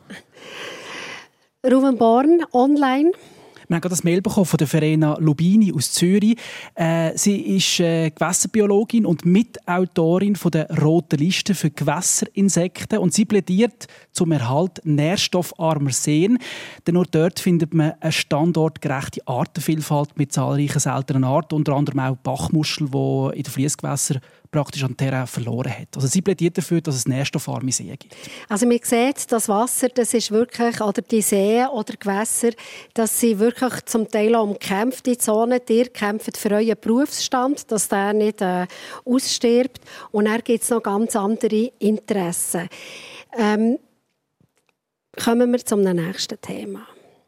Ruven Born, online. Wir haben gerade das Mail bekommen von der Verena Lubini aus Zürich. Äh, sie ist äh, Gewässerbiologin und Mitautorin von der Roten Liste für Gewässerinsekten. Und sie plädiert zum Erhalt nährstoffarmer Seen. Denn nur dort findet man eine standortgerechte Artenvielfalt mit zahlreichen seltenen Arten, unter anderem auch Bachmuschel, die in den Fliessgewässern praktisch an Terrain verloren hat. Also sie plädiert dafür, dass es nährstoffarme Seen gibt. Also man sieht, das Wasser, das ist wirklich, oder die Seen oder Gewässer, das sind wirklich zum Teil auch umkämpfte Zonen. Ihr kämpft für euren Berufsstand, dass der nicht äh, ausstirbt. Und dann gibt es noch ganz andere Interessen. Ähm, kommen wir zum nächsten Thema.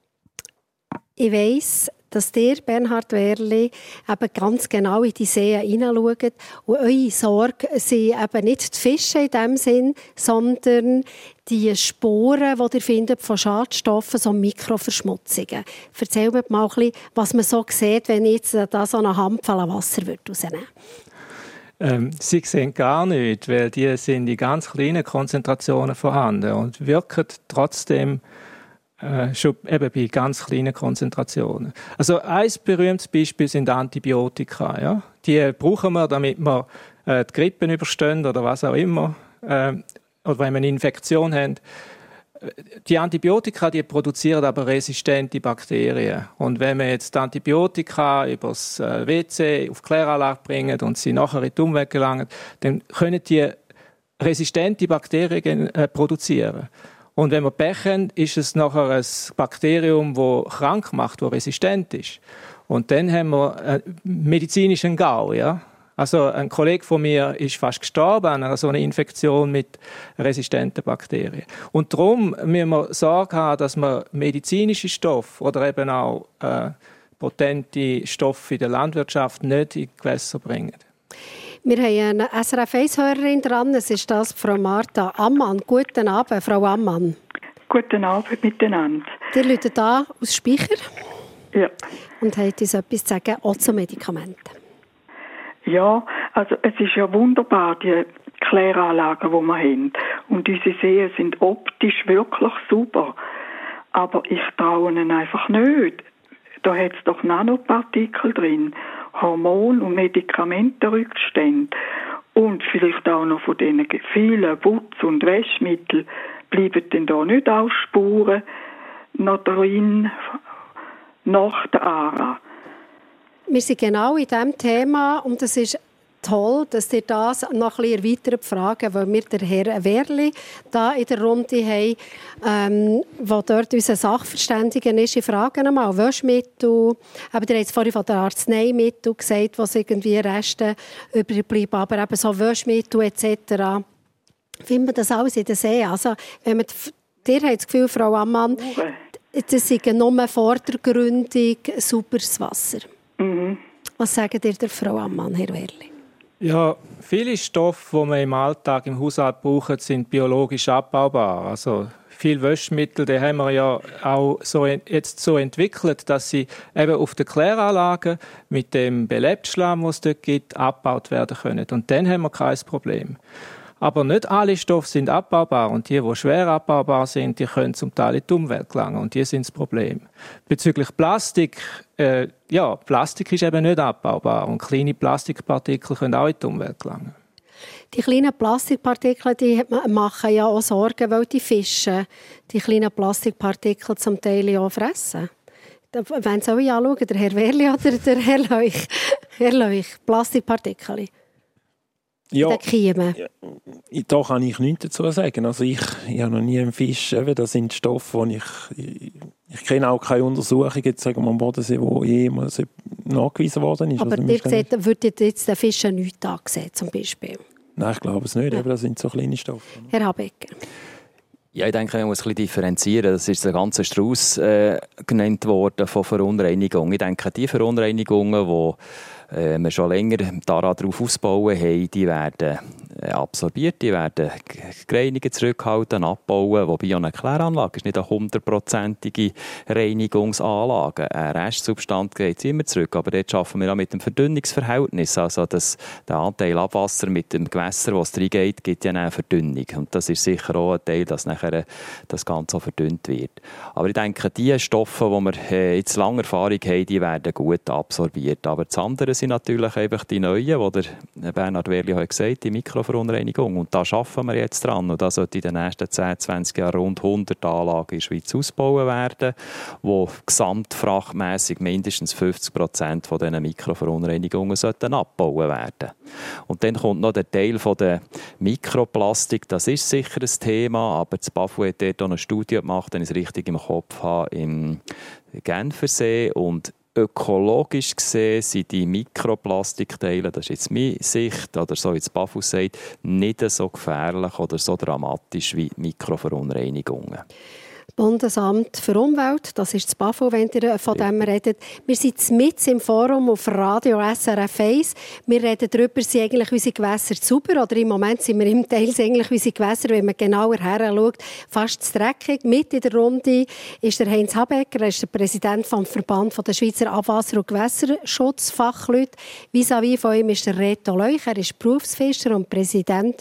Ich weiss, dass ihr, Bernhard Werli, eben ganz genau in die Seen hineinschaut. Und eure Sorge sind eben nicht die Fische in dem Sinn, sondern die Spuren, die ihr findet von Schadstoffen, so Mikroverschmutzungen. Erzähl mir mal ein bisschen, was man so sieht, wenn ich jetzt da so eine Handvoll Wasser rausnehmen würde. Ähm, Sie sehen gar nichts, weil die sind in ganz kleinen Konzentrationen vorhanden und wirken trotzdem Äh, schon eben bei ganz kleinen Konzentrationen. Also ein berühmtes Beispiel sind Antibiotika. Ja? Die brauchen wir, damit wir äh, die Grippe überstehen oder was auch immer. Äh, oder wenn wir eine Infektion haben. die Antibiotika, die produzieren aber resistente Bakterien. Und wenn wir jetzt die Antibiotika übers W C auf die Kläranlage bringen und sie nachher in die Umwelt gelangen, dann können die resistente Bakterien äh, produzieren. Und wenn wir Pech haben, ist es nachher ein Bakterium, das krank macht, das resistent ist. Und dann haben wir äh, medizinischen Gau, ja. Also ein Kollege von mir ist fast gestorben an einer so einer Infektion mit resistenten Bakterien. Und darum müssen wir Sorge haben, dass wir medizinische Stoffe oder eben auch äh, potente Stoffe in der Landwirtschaft nicht in die Gewässer bringen. Wir haben eine S R F eins-Hörerin dran, es ist das Frau Martha Ammann. Guten Abend, Frau Ammann. Guten Abend miteinander. Ihr läutet an aus Speicher. Ja. Und habt uns etwas zu sagen, auch zu Medikamenten. Ja, also es ist ja wunderbar, die Kläranlagen, die wir haben. Und unsere Seen sind optisch wirklich super. Aber ich traue ihnen einfach nicht. Da hat es doch Nanopartikel drin, Hormon- und Medikamentenrückstände. Und vielleicht auch noch von diesen vielen Putz- und Waschmitteln bleiben denn da nicht auch Spuren noch drin nach der A R A. Wir sind genau in diesem Thema und es ist toll, dass ihr das noch ein bisschen erweitert fragen, weil wir den Herrn Werli da in der Runde haben, ähm, wo dort unser Sachverständiger ist. Ich frage ihn mal, Waschmittel, aber ihr habt vorhin von den Arzneimitteln gesagt, wo irgendwie Reste überbleiben, aber eben so Waschmittel et cetera. Finden wir das alles in den See? Also, wenn man die, ihr habt das Gefühl, Frau Ammann, das ist nur vordergründig sauberes Wasser. Mhm. Was sagt ihr der Frau Ammann, Herr Werli? Ja, viele Stoffe, die wir im Alltag im Haushalt brauchen, sind biologisch abbaubar. Also viele Waschmittel, die haben wir ja auch so jetzt so entwickelt, dass sie eben auf den Kläranlagen mit dem Belebtschlamm, was es dort gibt, abgebaut werden können. Und dann haben wir kein Problem. Aber nicht alle Stoffe sind abbaubar und die, die schwer abbaubar sind, die können zum Teil in die Umwelt gelangen und die sind das Problem. Bezüglich Plastik, äh, ja, Plastik ist eben nicht abbaubar und kleine Plastikpartikel können auch in die Umwelt gelangen. Die kleinen Plastikpartikel, die machen ja auch Sorgen, weil die Fische die kleinen Plastikpartikel zum Teil auch fressen. Wenn Sie euch anschauen, der Herr Werli oder der Herr Leuch, Herr Leuch, Plastikpartikel. Ja, ja, da kann ich nichts dazu sagen. Also ich, ich habe noch nie einen Fisch, eben, das sind Stoffe, die ich, ich, ich kenne auch keine Untersuchung, jetzt sagen wir am Bodensee, wo jemals nachgewiesen worden ist. Aber also, ihr seht, würdet jetzt den Fischen nichts angesehen, zum Beispiel? Nein, ich glaube es nicht, ja. Eben, das sind so kleine Stoffe. Herr Habecker. Ja, ich denke, man muss ein bisschen differenzieren. Das ist der ganze Strauß äh, genannt worden von Verunreinigungen. Ich denke, die Verunreinigungen, die äh, wir schon länger daran darauf ausbauen haben, die werden äh, absorbiert, die werden gereinigt, zurückhalten, abbauen. Wobei eine Kläranlage ist nicht eine hundertprozentige Reinigungsanlage. Eine Restsubstanz geht immer zurück, aber dort arbeiten wir auch mit dem Verdünnungsverhältnis. Also das, der Anteil Abwasser mit dem Gewässer, das reingeht, gibt ja eine Verdünnung. Und das ist sicher auch ein Teil, dass nachher das Ganze verdünnt wird. Aber ich denke, die Stoffe, die wir jetzt lange Erfahrung haben, die werden gut absorbiert. Aber das andere sind natürlich einfach die neuen, die der Bernhard Werli hat gesagt, die Mikroverunreinigung. Und da arbeiten wir jetzt dran. Und da sollte in den nächsten zehn, zwanzig Jahren rund hundert Anlagen in der Schweiz ausbauen werden, wo gesamtfrachtmässig mindestens fünfzig Prozent von diesen Mikroverunreinigungen sollten abbauen werden. Und dann kommt noch der Teil von der Mikroplastik. Das ist sicher ein Thema, aber das B A F U hat dort auch eine Studie gemacht, wenn ich es richtig im Kopf habe, im Genfersee. Und ökologisch gesehen sind die Mikroplastikteile, das ist jetzt meine Sicht, oder so wie das B A F U sagt, nicht so gefährlich oder so dramatisch wie Mikroverunreinigungen. Bundesamt für Umwelt, das ist das B A F U, wenn ihr von dem redet. Wir sind mitten im Forum auf Radio S R F eins. Wir reden darüber, sind eigentlich unsere Gewässer sauber, oder im Moment sind wir im Teil eigentlich unsere Gewässer, wenn man genauer heranschaut, fast zu dreckig. Mit in der Runde ist der Heinz Habecker, er ist der Präsident vom Verband der Schweizer Abwasser- und Gewässerschutzfachleute. Vis-à-vis von ihm ist der Reto Leuch, er ist Berufsfischer und Präsident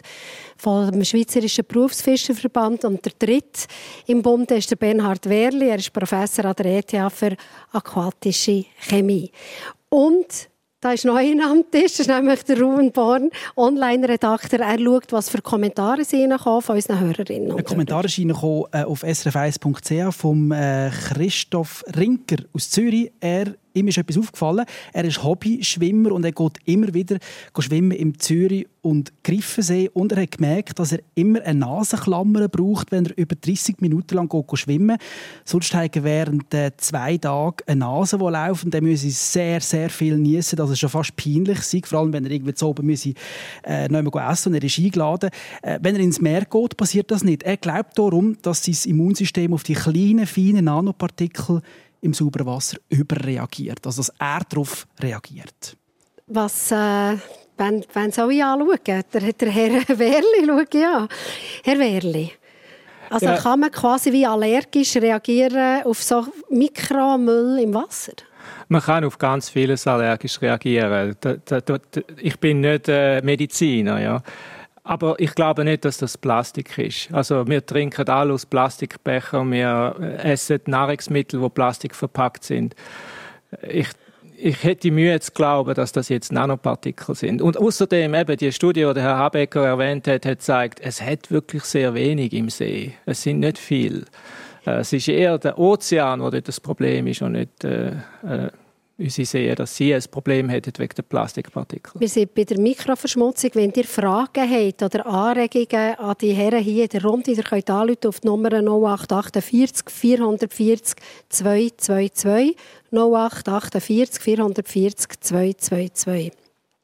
vom Schweizerischen Berufsfischerverband. Und der dritte im Bund ist der Bernhard Werli. Er ist Professor an der E T H für aquatische Chemie. Und Da ist noch einer am Tisch, das ist nämlich der Ruben Born, Online-Redakteur. Er schaut, was für Kommentare sie reinkommen von unseren Hörerinnen. Ein Kommentar ist reingekommen äh, auf s r f eins punkt c h vom äh, Christoph Rinker aus Zürich. Er Ihm ist etwas aufgefallen. Er ist Hobbyschwimmer und er geht immer wieder schwimmen im Zürich und Griffensee. Und er hat gemerkt, dass er immer eine Nasenklammer braucht, wenn er über dreissig Minuten lang geht schwimmen. Sonst hat er während äh, zwei Tagen eine Nase, die läuft. Und dann müsse sehr, sehr viel niessen, dass es schon fast peinlich sei. Vor allem, wenn er irgendwie zu oben müsse, äh, noch einmal essen und er ist eingeladen. Äh, wenn er ins Meer geht, passiert das nicht. Er glaubt darum, dass sein Immunsystem auf die kleinen, feinen Nanopartikel im sauberen Wasser überreagiert, also dass er darauf reagiert. Was, äh, wenn, wenn soll ich anschauen? Der, der Herr Wehrli, schau ich an. Herr Wehrli, also ja. Kann man quasi wie allergisch reagieren auf so Mikromüll im Wasser? Man kann auf ganz vieles allergisch reagieren. Ich bin nicht äh, Mediziner, ja. Aber ich glaube nicht, dass das Plastik ist. Also wir trinken alle aus Plastikbechern, wir essen Nahrungsmittel, die Plastik verpackt sind. Ich, ich hätte die Mühe zu glauben, dass das jetzt Nanopartikel sind. Und außerdem eben die Studie, die der Herr Habecker erwähnt hat, hat gezeigt, es hat wirklich sehr wenig im See. Es sind nicht viel. Es ist eher der Ozean, wo dort das Problem ist und nicht äh, äh, unsere Seen, dass sie ein Problem hätten wegen der Plastikpartikel. Wir sind bei der Mikroverschmutzung. Wenn ihr Fragen habt oder Anregungen an die Herren hier in der Runde, ihr könnt anrufen auf die Nummer null acht achtundvierzig vierhundertvierzig zweihundertzweiundzwanzig. null acht achtundvierzig vierhundertvierzig zweihundertzweiundzwanzig.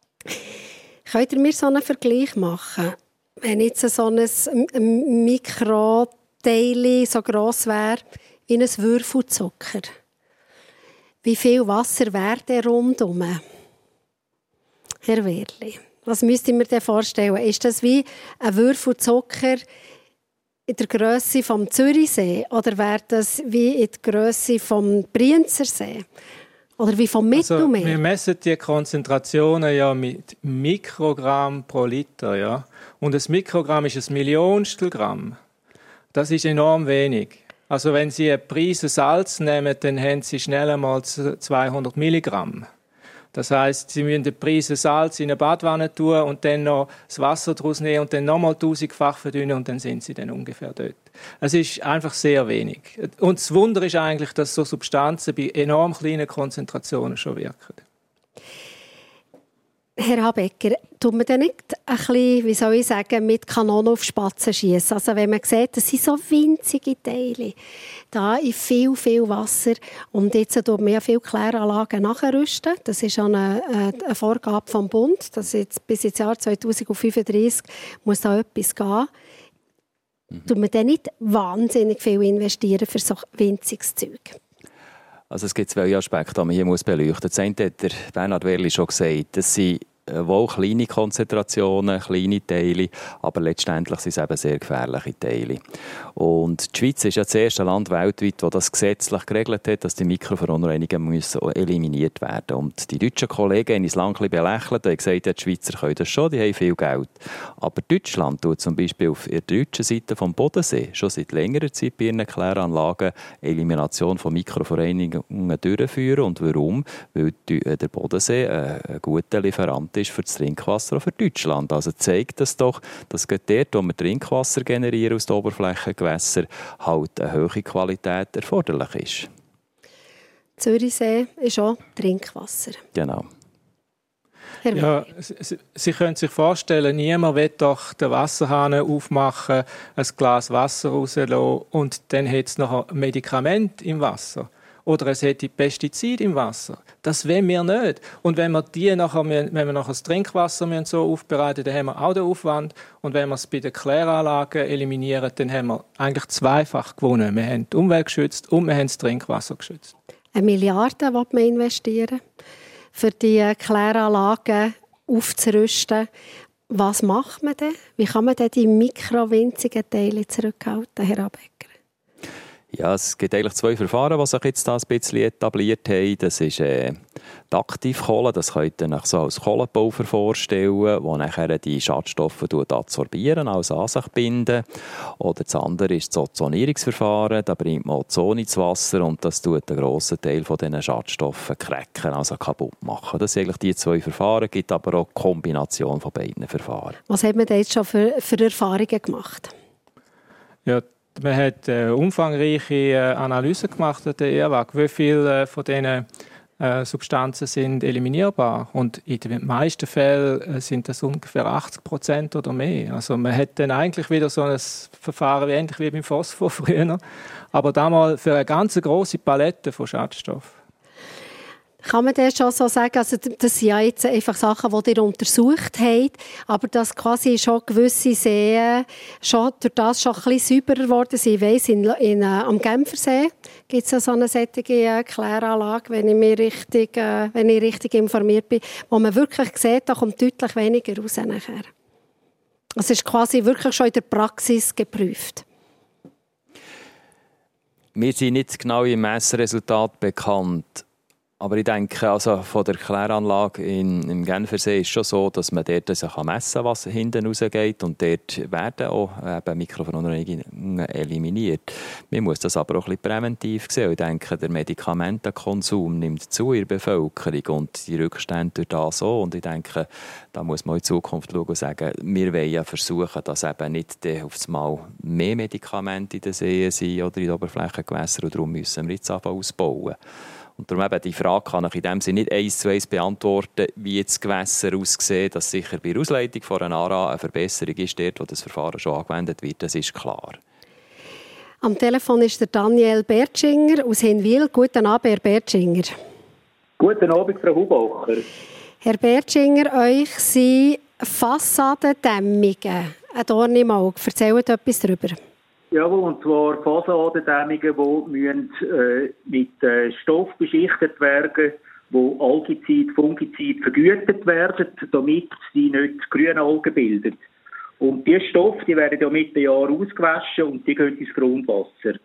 Könnt ihr mir so einen Vergleich machen? Wenn jetzt so ein Mikroteil so gross wäre wie ein Würfelzucker. Wie viel Wasser wäre der rundum? Herr Wehrli, was müsste ich mir denn vorstellen? Ist das wie ein Würfel Zucker in der Grösse vom Zürichsee? Oder wäre das wie in der Grösse vom Brienzersee? Oder wie vom Mittelmeer? Also, wir messen die Konzentrationen ja mit Mikrogramm pro Liter. Ja? Und ein Mikrogramm ist ein Millionstel Gramm. Das ist enorm wenig. Also wenn Sie eine Prise Salz nehmen, dann haben Sie schnell einmal zweihundert Milligramm. Das heisst, Sie müssen eine Prise Salz in eine Badwanne tun und dann noch das Wasser daraus nehmen und dann nochmal tausendfach verdünnen und dann sind Sie dann ungefähr dort. Es ist einfach sehr wenig. Und das Wunder ist eigentlich, dass so Substanzen bei enorm kleinen Konzentrationen schon wirken. Herr Habecker, tut man denn nicht ein bisschen, wie soll ich sagen, mit Kanonen auf Spatzen schiessen? Also wenn man sieht, das sind so winzige Teile, da in viel, viel Wasser. Und jetzt tut man ja viele Kläranlagen nachrüsten. Das ist eine, eine Vorgabe vom Bund, dass jetzt bis ins Jahr zweitausendfünfunddreissig muss da etwas gehen. Mhm. Tut man denn nicht wahnsinnig viel investieren für so winziges Zeug? Also es gibt zwei Aspekte, die man hier muss beleuchten muss. Das eine hat der Bernhard Wehrli schon gesagt. Das sind wohl kleine Konzentrationen, kleine Teile, aber letztendlich sind es eben sehr gefährliche Teile. Und die Schweiz ist ja das erste Land weltweit, das das gesetzlich geregelt hat, dass die Mikroverunreinigungen müssen eliminiert werden. Und die deutschen Kollegen haben uns lange ein bisschen belächelt und haben gesagt, ja, die Schweizer können das schon, die haben viel Geld. Aber Deutschland tut zum Beispiel auf der deutschen Seite vom Bodensee schon seit längerer Zeit bei ihren Kläranlagen Elimination von Mikroverunreinigungen durchführen. Und warum? Weil der Bodensee ein guter Lieferant ist für das Trinkwasser auch für Deutschland. Also zeigt das doch, dass dort, wo wir Trinkwasser generieren aus den Oberflächengewässern, halt eine hohe Qualität erforderlich ist. Zürichsee ist auch Trinkwasser. Genau. Ja, Sie, Sie können sich vorstellen, niemand will doch den Wasserhahn aufmachen, ein Glas Wasser rauslassen und dann hat es noch ein Medikament im Wasser. Oder es hätte Pestizide im Wasser. Das wollen wir nicht. Und wenn wir, die nachher, wenn wir nachher das Trinkwasser so aufbereiten, dann haben wir auch den Aufwand. Und wenn wir es bei den Kläranlagen eliminieren, dann haben wir eigentlich zweifach gewonnen. Wir haben die Umwelt geschützt und wir haben das Trinkwasser geschützt. Eine Milliarde will man investieren, für die Kläranlagen aufzurüsten. Was macht man denn? Wie kann man denn die mikrowinzigen Teile zurückhalten, Herr Habecker? Ja, es gibt eigentlich zwei Verfahren, die sich jetzt da ein bisschen etabliert haben. Das ist äh, die Aktivkohle, das könnt ihr euch so als Kohlenpulver vorstellen, wo nachher die Schadstoffe adsorbieren, also an sich binden. Oder das andere ist das Ozonierungsverfahren, da bringt man Ozon ins Wasser und das tut einen grossen Teil von diesen Schadstoffen cracken, also kaputt machen. Das sind eigentlich die zwei Verfahren, es gibt aber auch eine Kombination von beiden Verfahren. Was hat man da jetzt schon für, für Erfahrungen gemacht? Ja, man hat äh, umfangreiche äh, Analysen gemacht an der E A W A G, wie viele äh, von diesen äh, Substanzen sind eliminierbar. Und in den meisten Fällen äh, sind das ungefähr achtzig Prozent oder mehr. Also man hat dann eigentlich wieder so ein Verfahren wie ähnlich wie beim Phosphor früher, aber damals für eine ganz grosse Palette von Schadstoffen. Kann man das schon so sagen? Also das sind ja jetzt einfach Sachen, die ihr untersucht habt, aber dass quasi schon gewisse Seen schon durch das schon ein bisschen sauberer geworden sind. Ich weiss, in, in, äh, am Genfersee gibt es ja so eine solche äh, Kläranlage, wenn ich, mir richtig, äh, wenn ich richtig informiert bin, wo man wirklich sieht, da kommt deutlich weniger raus nachher. Es ist quasi wirklich schon in der Praxis geprüft. Wir sind nicht genau im Messresultat bekannt. Aber ich denke, also von der Kläranlage in, im Genfersee ist schon so, dass man dort also messen kann, was hinten rausgeht. Und dort werden auch eben Mikroverunreinigungen eliminiert. Man muss das aber auch ein bisschen präventiv sehen. Ich denke, der Medikamentenkonsum nimmt zu in der Bevölkerung und die Rückstände durch das auch. Und ich denke, da muss man in Zukunft schauen und sagen, wir wollen ja versuchen, dass eben nicht auf das Mal mehr Medikamente in den Seen sind oder in den Oberflächengewässern. Und darum müssen wir jetzt anfangen ausbauen. Und darum eben die Frage kann ich in dem Sinne nicht eins zu eins beantworten, wie jetzt Gewässer aussehen, dass sicher bei der Ausleitung von einer A R A eine Verbesserung ist, dort, wo das Verfahren schon angewendet wird, das ist klar. Am Telefon ist der Daniel Bertschinger aus Hinwil. Guten Abend, Herr Bertschinger. Guten Abend, Frau Hubacher. Herr Bertschinger, euch sind Fassadendämmungen ein Dorn im Auge. Erzählt etwas darüber. Jawohl, und zwar Fassadendämmungen, die müssen, äh, mit äh, Stoff beschichtet werden, die Algizid, Fungizid vergütet werden, damit sie nicht Grünalgen bilden. Und diese Stoffe, die werden ja mit den Jahren ausgewaschen und die gehen ins Grundwasser.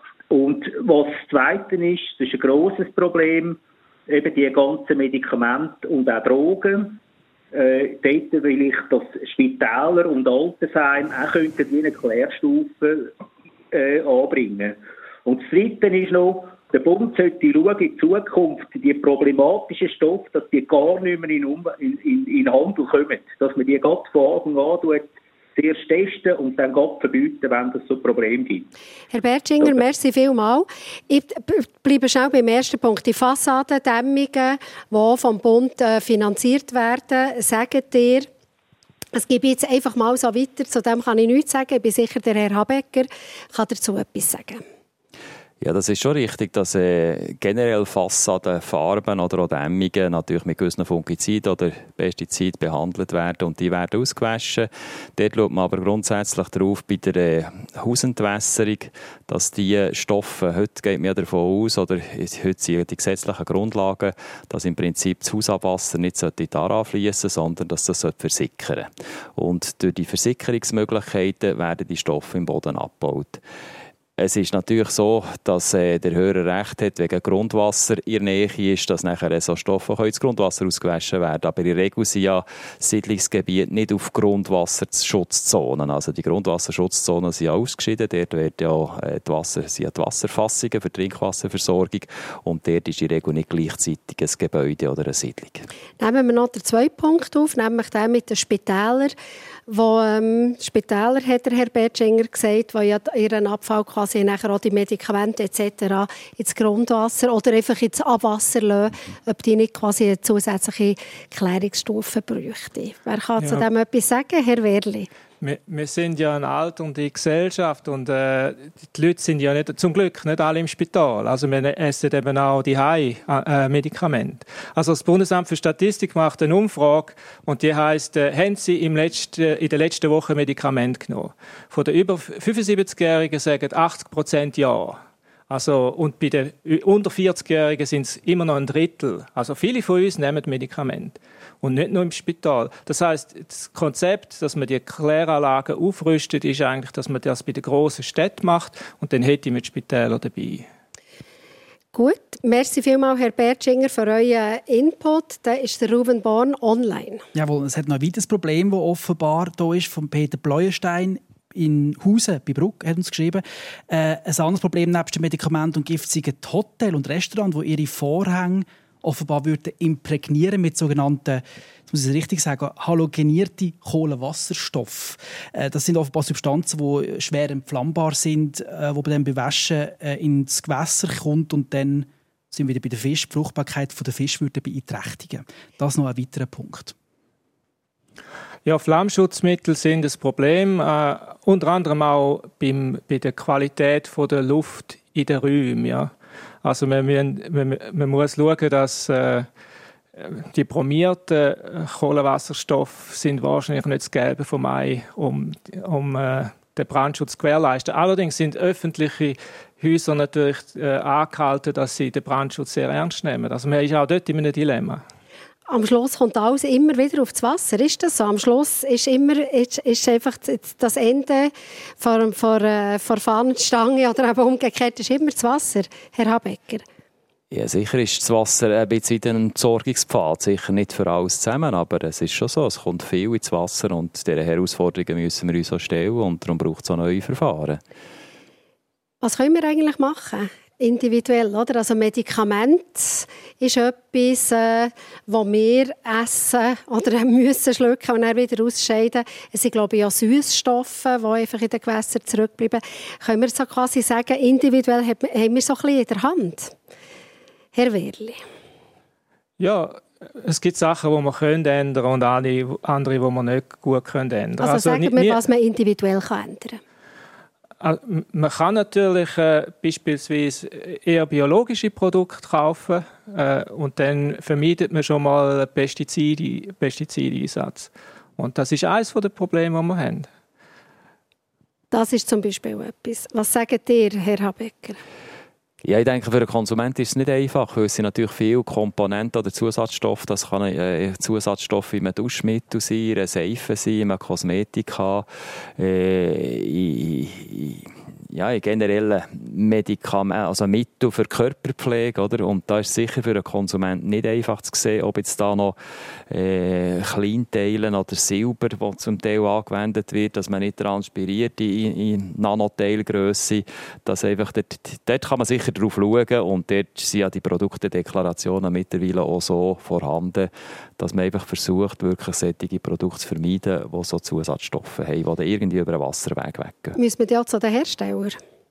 Und was das Zweite ist, das ist ein grosses Problem, eben die ganzen Medikamente und auch Drogen. Äh, dort will ich, dass Spitäler und Altersheime auch könnten wie eine Klärstufe äh, anbringen. Und das Dritte ist noch, der Bund sollte schauen, in Zukunft die problematischen Stoffe, dass die gar nicht mehr in, um- in, in, in Handel kommen. Dass man die gerade von Anfang an tut, zuerst testen und dann gerade verbieten, wenn es so ein Problem gibt. Herr Bertschinger, merci vielmals. Ich bleibe schnell beim ersten Punkt. Die Fassadendämmungen, die vom Bund finanziert werden, sagen ihr, es gibt jetzt einfach mal so weiter, zu dem kann ich nichts sagen. Ich bin sicher, der Herr Habecker kann dazu etwas sagen. Ja, das ist schon richtig, dass äh, generell Fassadenfarben oder auch Dämmungen natürlich mit gewissen Fungiziden oder Pestiziden behandelt werden und die werden ausgewaschen. Dort schaut man aber grundsätzlich darauf bei der äh, Hausentwässerung, dass die Stoffe, heute geht man ja davon aus, oder heute sind die gesetzlichen Grundlagen, dass im Prinzip das Hausabwasser nicht in die A R A fließen, sondern dass das versickern sollte. Und durch die Versickerungsmöglichkeiten werden die Stoffe im Boden abgebaut. Es ist natürlich so, dass äh, der Hörer recht hat, wegen Grundwasser in der Nähe ist, dass nachher so Stoffe ins Grundwasser ausgewaschen werden. Aber in der Regel sind ja Siedlungsgebiete nicht auf Grundwasserschutzzonen. Also die Grundwasserschutzzonen sind ja ausgeschieden. Dort werden ja äh, die, Wasser, sind ja die Wasserfassungen für Trinkwasserversorgung. Und dort ist in der Regel nicht gleichzeitig ein Gebäude oder eine Siedlung. Nehmen wir noch den zweiten Punkt auf, nämlich den mit den Spitälern. Wo ähm, Spitäler, hat der Herr Bertschinger gesagt, wo ja ihren Abfall quasi nachher auch die Medikamente et cetera ins Grundwasser oder einfach ins Abwasser lassen, ob die nicht quasi eine zusätzliche Klärungsstufe bräuchte. Wer kann ja zu dem etwas sagen, Herr Wehrli? Wir, wir sind ja eine alternde Gesellschaft und äh, die Leute sind ja nicht, zum Glück nicht alle im Spital. Also wir essen eben auch die äh, Medikamente. Also das Bundesamt für Statistik macht eine Umfrage und die heisst, äh, haben Sie im letzten, in der letzten Woche Medikamente genommen? Von den über fünfundsiebzigjährigen sagen achtzig Prozent ja. Also, und bei den unter vierzig-Jährigen sind es immer noch ein Drittel. Also viele von uns nehmen Medikamente. Und nicht nur im Spital. Das heisst, das Konzept, dass man die Kläranlagen aufrüstet, ist eigentlich, dass man das bei den grossen Städten macht. Und dann hätte man die Spitäler dabei. Gut, merci vielmals, Herr Bertschinger, für euren Input. Da ist der Ruven Born online. Jawohl, es hat noch ein weiteres Problem, das offenbar da ist, von Peter Bleuenstein in Hausen bei Bruck hat uns geschrieben. Äh, ein anderes Problem nebst dem Medikament und Gift sind die Hotels und Restaurants, die ihre Vorhänge offenbar würden imprägnieren mit sogenannten, jetzt muss ich es richtig sagen, halogenierten Kohlenwasserstoff. Äh, das sind offenbar Substanzen, die schwer entflammbar sind, äh, die dann bei Waschen äh, ins Gewässer kommt und dann sind wir wieder bei der Fisch. Die Fruchtbarkeit der Fisch würde beeinträchtigen. Das ist noch ein weiterer Punkt. Ja, Flammschutzmittel sind ein Problem, äh, unter anderem auch beim, bei der Qualität von der Luft in den Räumen. Ja. Also man, müssen, man, man muss schauen, dass äh, die bromierten Kohlenwasserstoffe sind wahrscheinlich nicht das Gelbe vom Ei, um, um äh, den Brandschutz zu gewährleisten. Allerdings sind öffentliche Häuser natürlich äh, angehalten, dass sie den Brandschutz sehr ernst nehmen. Also man ist auch dort in einem Dilemma. Am Schluss kommt alles immer wieder aufs Wasser. Ist das so? Am Schluss ist immer ist, ist einfach das Ende von, von, äh, von Fahnenstange oder eben umgekehrt ist immer das Wasser, Herr Habecker. Ja, sicher ist das Wasser ein bisschen ein Entsorgungspfad. Sicher nicht für alles zusammen, aber es ist schon so. Es kommt viel ins Wasser und dieser Herausforderungen müssen wir uns auch stellen und darum braucht es auch neue Verfahren. Was können wir eigentlich machen? Individuell, oder? Also Medikament ist etwas, äh, das wir essen oder müssen schlucken und dann wieder ausscheiden. Es sind, glaube ich, auch Süßstoffe, die einfach in den Gewässern zurückbleiben. Können wir so quasi sagen, individuell haben wir so ein bisschen in der Hand? Herr Wehrli. Ja, es gibt Sachen, die man können ändern und andere, andere, die man nicht gut können ändern. Also, also sagen wir, was man individuell kann ändern kann. Man kann natürlich äh, beispielsweise eher biologische Produkte kaufen äh, und dann vermeidet man schon mal Pestizide, Pestizideinsatz. Und das ist eines der Probleme, die wir haben. Das ist zum Beispiel etwas. Was sagt ihr, Herr Habecker? Ja, ich denke, für den Konsumenten ist es nicht einfach, weil es sind natürlich viele Komponenten oder Zusatzstoffe. Das kann ein Zusatzstoff in einem Duschmittel sein, in einer Seife sein, in einem Kosmetika, äh, in, in, ja, in generellen Medikamenten, also Mittel für Körperpflege, oder? Und da ist es sicher für den Konsumenten nicht einfach zu sehen, ob jetzt da noch äh, Kleinteile oder Silber, das zum Teil angewendet wird, dass man nicht transpiriert in, in Nanoteilgrösse, dass einfach dort, dort kann man sicher drauf schauen und dort sind ja die Produktedeklarationen mittlerweile auch so vorhanden, dass man einfach versucht, wirklich solche Produkte zu vermeiden, die so Zusatzstoffe haben, die dann irgendwie über den Wasserweg weggehen. Müssen wir ja zu den Herstellern?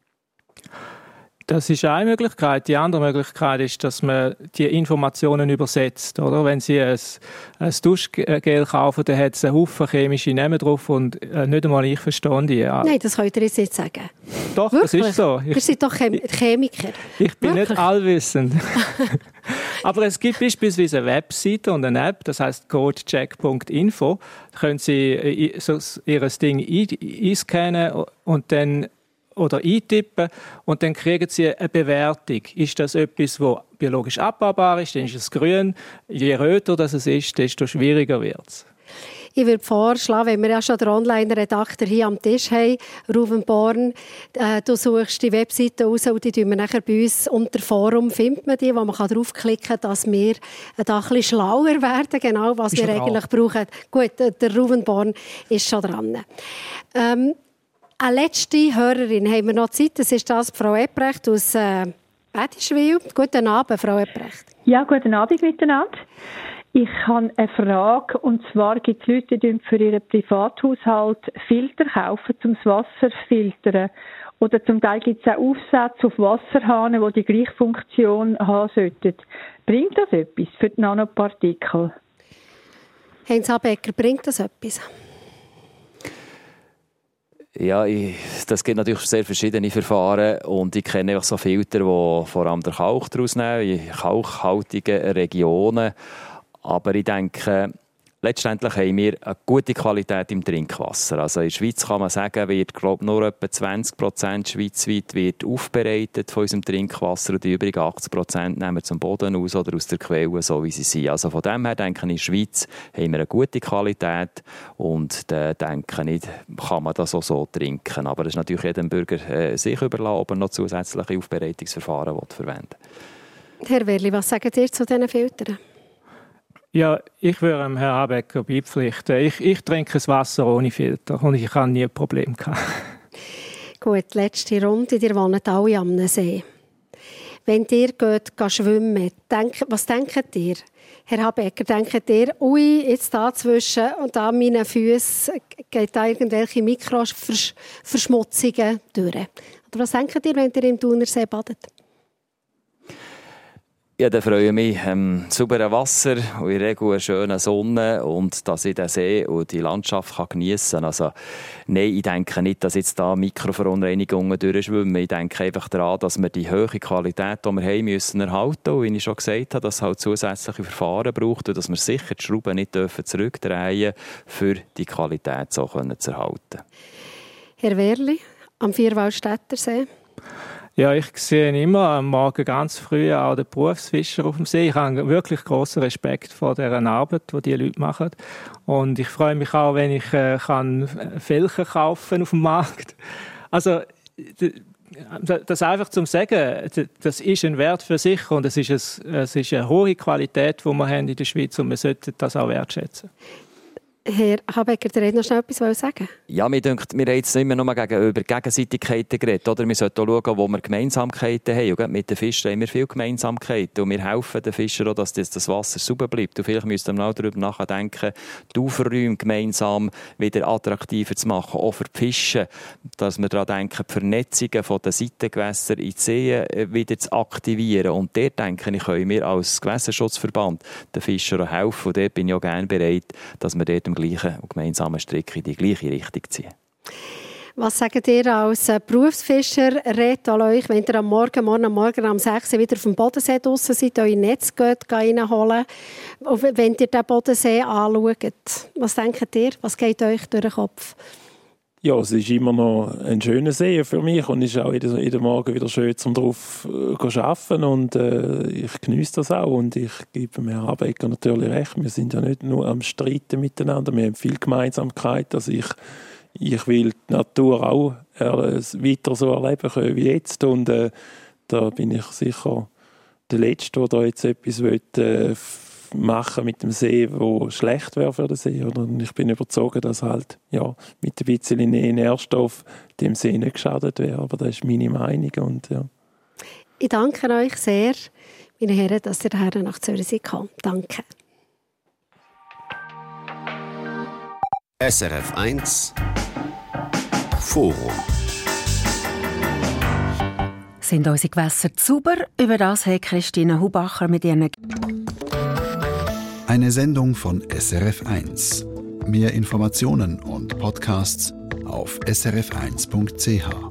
Das ist eine Möglichkeit. Die andere Möglichkeit ist, dass man die Informationen übersetzt. Oder? Wenn Sie ein, ein Duschgel kaufen, dann hat es einen Haufen chemische Namen drauf und äh, nicht einmal ich verstehe die. Ja. Nein, das könnt ihr jetzt nicht sagen. Doch, Wirklich? das ist so. Ihr seid doch Chem- Chemiker. Ich bin Wirklich? nicht allwissend. Aber es gibt beispielsweise eine Webseite und eine App, das heisst codecheck punkt info. Da können Sie so Ihr Ding einscannen und dann oder eintippen und dann kriegen Sie eine Bewertung. Ist das etwas, das biologisch abbaubar ist, dann ist es grün. Je röter das es ist, desto schwieriger wird es. Ich würde vorschlagen, wenn wir ja schon den Online-Redakteur hier am Tisch haben, Ruven Born, äh, du suchst die Webseite raus und die tun wir nachher bei uns unter Forum, findet man die, wo man draufklicken kann, dass wir da ein bisschen schlauer werden, genau was wir eigentlich brauchen. Gut, der Ruven Born ist schon dran. Ähm, Eine letzte Hörerin haben wir noch Zeit. Das ist das Frau Epprecht aus äh, Bädischwil. Guten Abend, Frau Epprecht. Ja, guten Abend miteinander. Ich habe eine Frage. Und zwar gibt es Leute, die für ihren Privathaushalt Filter kaufen, um das Wasser zu filtern. Oder zum Teil gibt es auch Aufsätze auf Wasserhahnen, die die gleiche Funktion haben sollten. Bringt das etwas für die Nanopartikel? Heinz Habecker, bringt das etwas? Ja, ich, das gibt natürlich sehr verschiedene Verfahren und ich kenne einfach so Filter, die vor allem den Kalk daraus nehmen, in kalkhaltigen Regionen. Aber ich denke, letztendlich haben wir eine gute Qualität im Trinkwasser. Also in der Schweiz kann man sagen, wird glaub, nur etwa zwanzig Prozent schweizweit wird aufbereitet von unserem Trinkwasser und die übrigen achtzig Prozent nehmen wir zum Boden aus oder aus der Quelle, so wie sie sind. Also von dem her denke ich, in der Schweiz haben wir eine gute Qualität und äh, denke ich, kann man das auch so trinken. Aber es ist natürlich jedem Bürger äh, sich überlassen, ob er noch zusätzliche Aufbereitungsverfahren verwenden will. Herr Werli, was sagen Sie zu diesen Filtern? Ja, ich würde dem Herrn Abecker beipflichten. Ich, ich trinke das Wasser ohne Filter und ich habe nie ein Problem gehabt. Gut, letzte Runde. Ihr wohnt alle am See. Wenn ihr geht, geht schwimmen, denk, was denkt ihr? Herr Abecker, denkt ihr, ui, jetzt da zwischen und an meinen Füßen geht da irgendwelche Mikroverschmutzungen durch? Oder was denkt ihr, wenn ihr im Thunersee badet? Ja, dann freue ich mich ähm, sauberes Wasser und in der Regel eine schöne Sonne und dass ich den See und die Landschaft kann geniessen kann. Also, nein, ich denke nicht, dass jetzt da Mikroverunreinigungen durchschwimmen. Ich denke einfach daran, dass wir die hohe Qualität, die wir haben, müssen erhalten. Und wie ich schon gesagt habe, dass es halt zusätzliche Verfahren braucht und dass wir sicher die Schrauben nicht dürfen zurückdrehen dürfen, für die Qualität so können zu erhalten. Herr Werli, am Vierwaldstättersee. Ja, ich sehe immer am Morgen ganz früh auch den Berufsfischer auf dem See. Ich habe wirklich grossen Respekt vor dieser Arbeit, die diese Leute machen. Und ich freue mich auch, wenn ich äh, kann Felchen kaufen auf dem Markt. Also, das einfach zum Sagen, das ist ein Wert für sich und es ist, ein, es ist eine hohe Qualität, die wir haben in der Schweiz und wir sollten das auch wertschätzen. Herr Abecker, der hat noch schnell etwas sagen. Ja, mir denkt, wir haben jetzt nicht mehr nur über Gegenseitigkeiten geredet. Oder? Wir sollten auch schauen, wo wir Gemeinsamkeiten haben. Und mit den Fischern haben wir viele Gemeinsamkeiten. Und wir helfen den Fischern auch, dass das Wasser sauber bleibt. Und vielleicht müssten wir auch darüber nachdenken, die Uferräume gemeinsam wieder attraktiver zu machen, auch für die Fische. Dass wir daran denken, die Vernetzungen von den Seitengewässern in die Seen wieder zu aktivieren. Und dort, denke ich, können wir als Gewässerschutzverband den Fischern auch helfen. Und dort bin ich auch gerne bereit, dass wir dort im gleichen und gemeinsamen Strick in die gleiche Richtung ziehen. Was sagt ihr als Berufsfischer? Redet an euch, wenn ihr am Morgen, morgen am Morgen um sechs Uhr wieder auf dem Bodensee draussen seid, euer Netz geht, reinholen, wenn ihr den Bodensee anschaut? Was denkt ihr? Was geht euch durch den Kopf? Ja, es ist immer noch ein schöner See für mich und es ist auch jeden, jeden Morgen wieder schön, um drauf zu arbeiten und äh, ich genieße das auch und ich gebe mir Herrn Abecker natürlich recht. Wir sind ja nicht nur am Streiten miteinander, wir haben viel Gemeinsamkeit. Also ich, ich will die Natur auch äh, weiter so erleben können wie jetzt und äh, da bin ich sicher der Letzte, der da jetzt etwas will, äh, machen mit dem See, wo schlecht wäre für den See. Oder? Und ich bin überzeugt, dass halt ja, mit ein bisschen Nährstoff dem See nicht geschadet wäre. Aber das ist meine Meinung. Und, ja. Ich danke euch sehr, meine Herren, dass ihr hierher nach Zürich seid. Danke. S R F eins Forum. Sind unsere Gewässer sauber? Über das hat Christine Hubacher mit ihren... Eine Sendung von S R F eins. Mehr Informationen und Podcasts auf s r f eins punkt c h.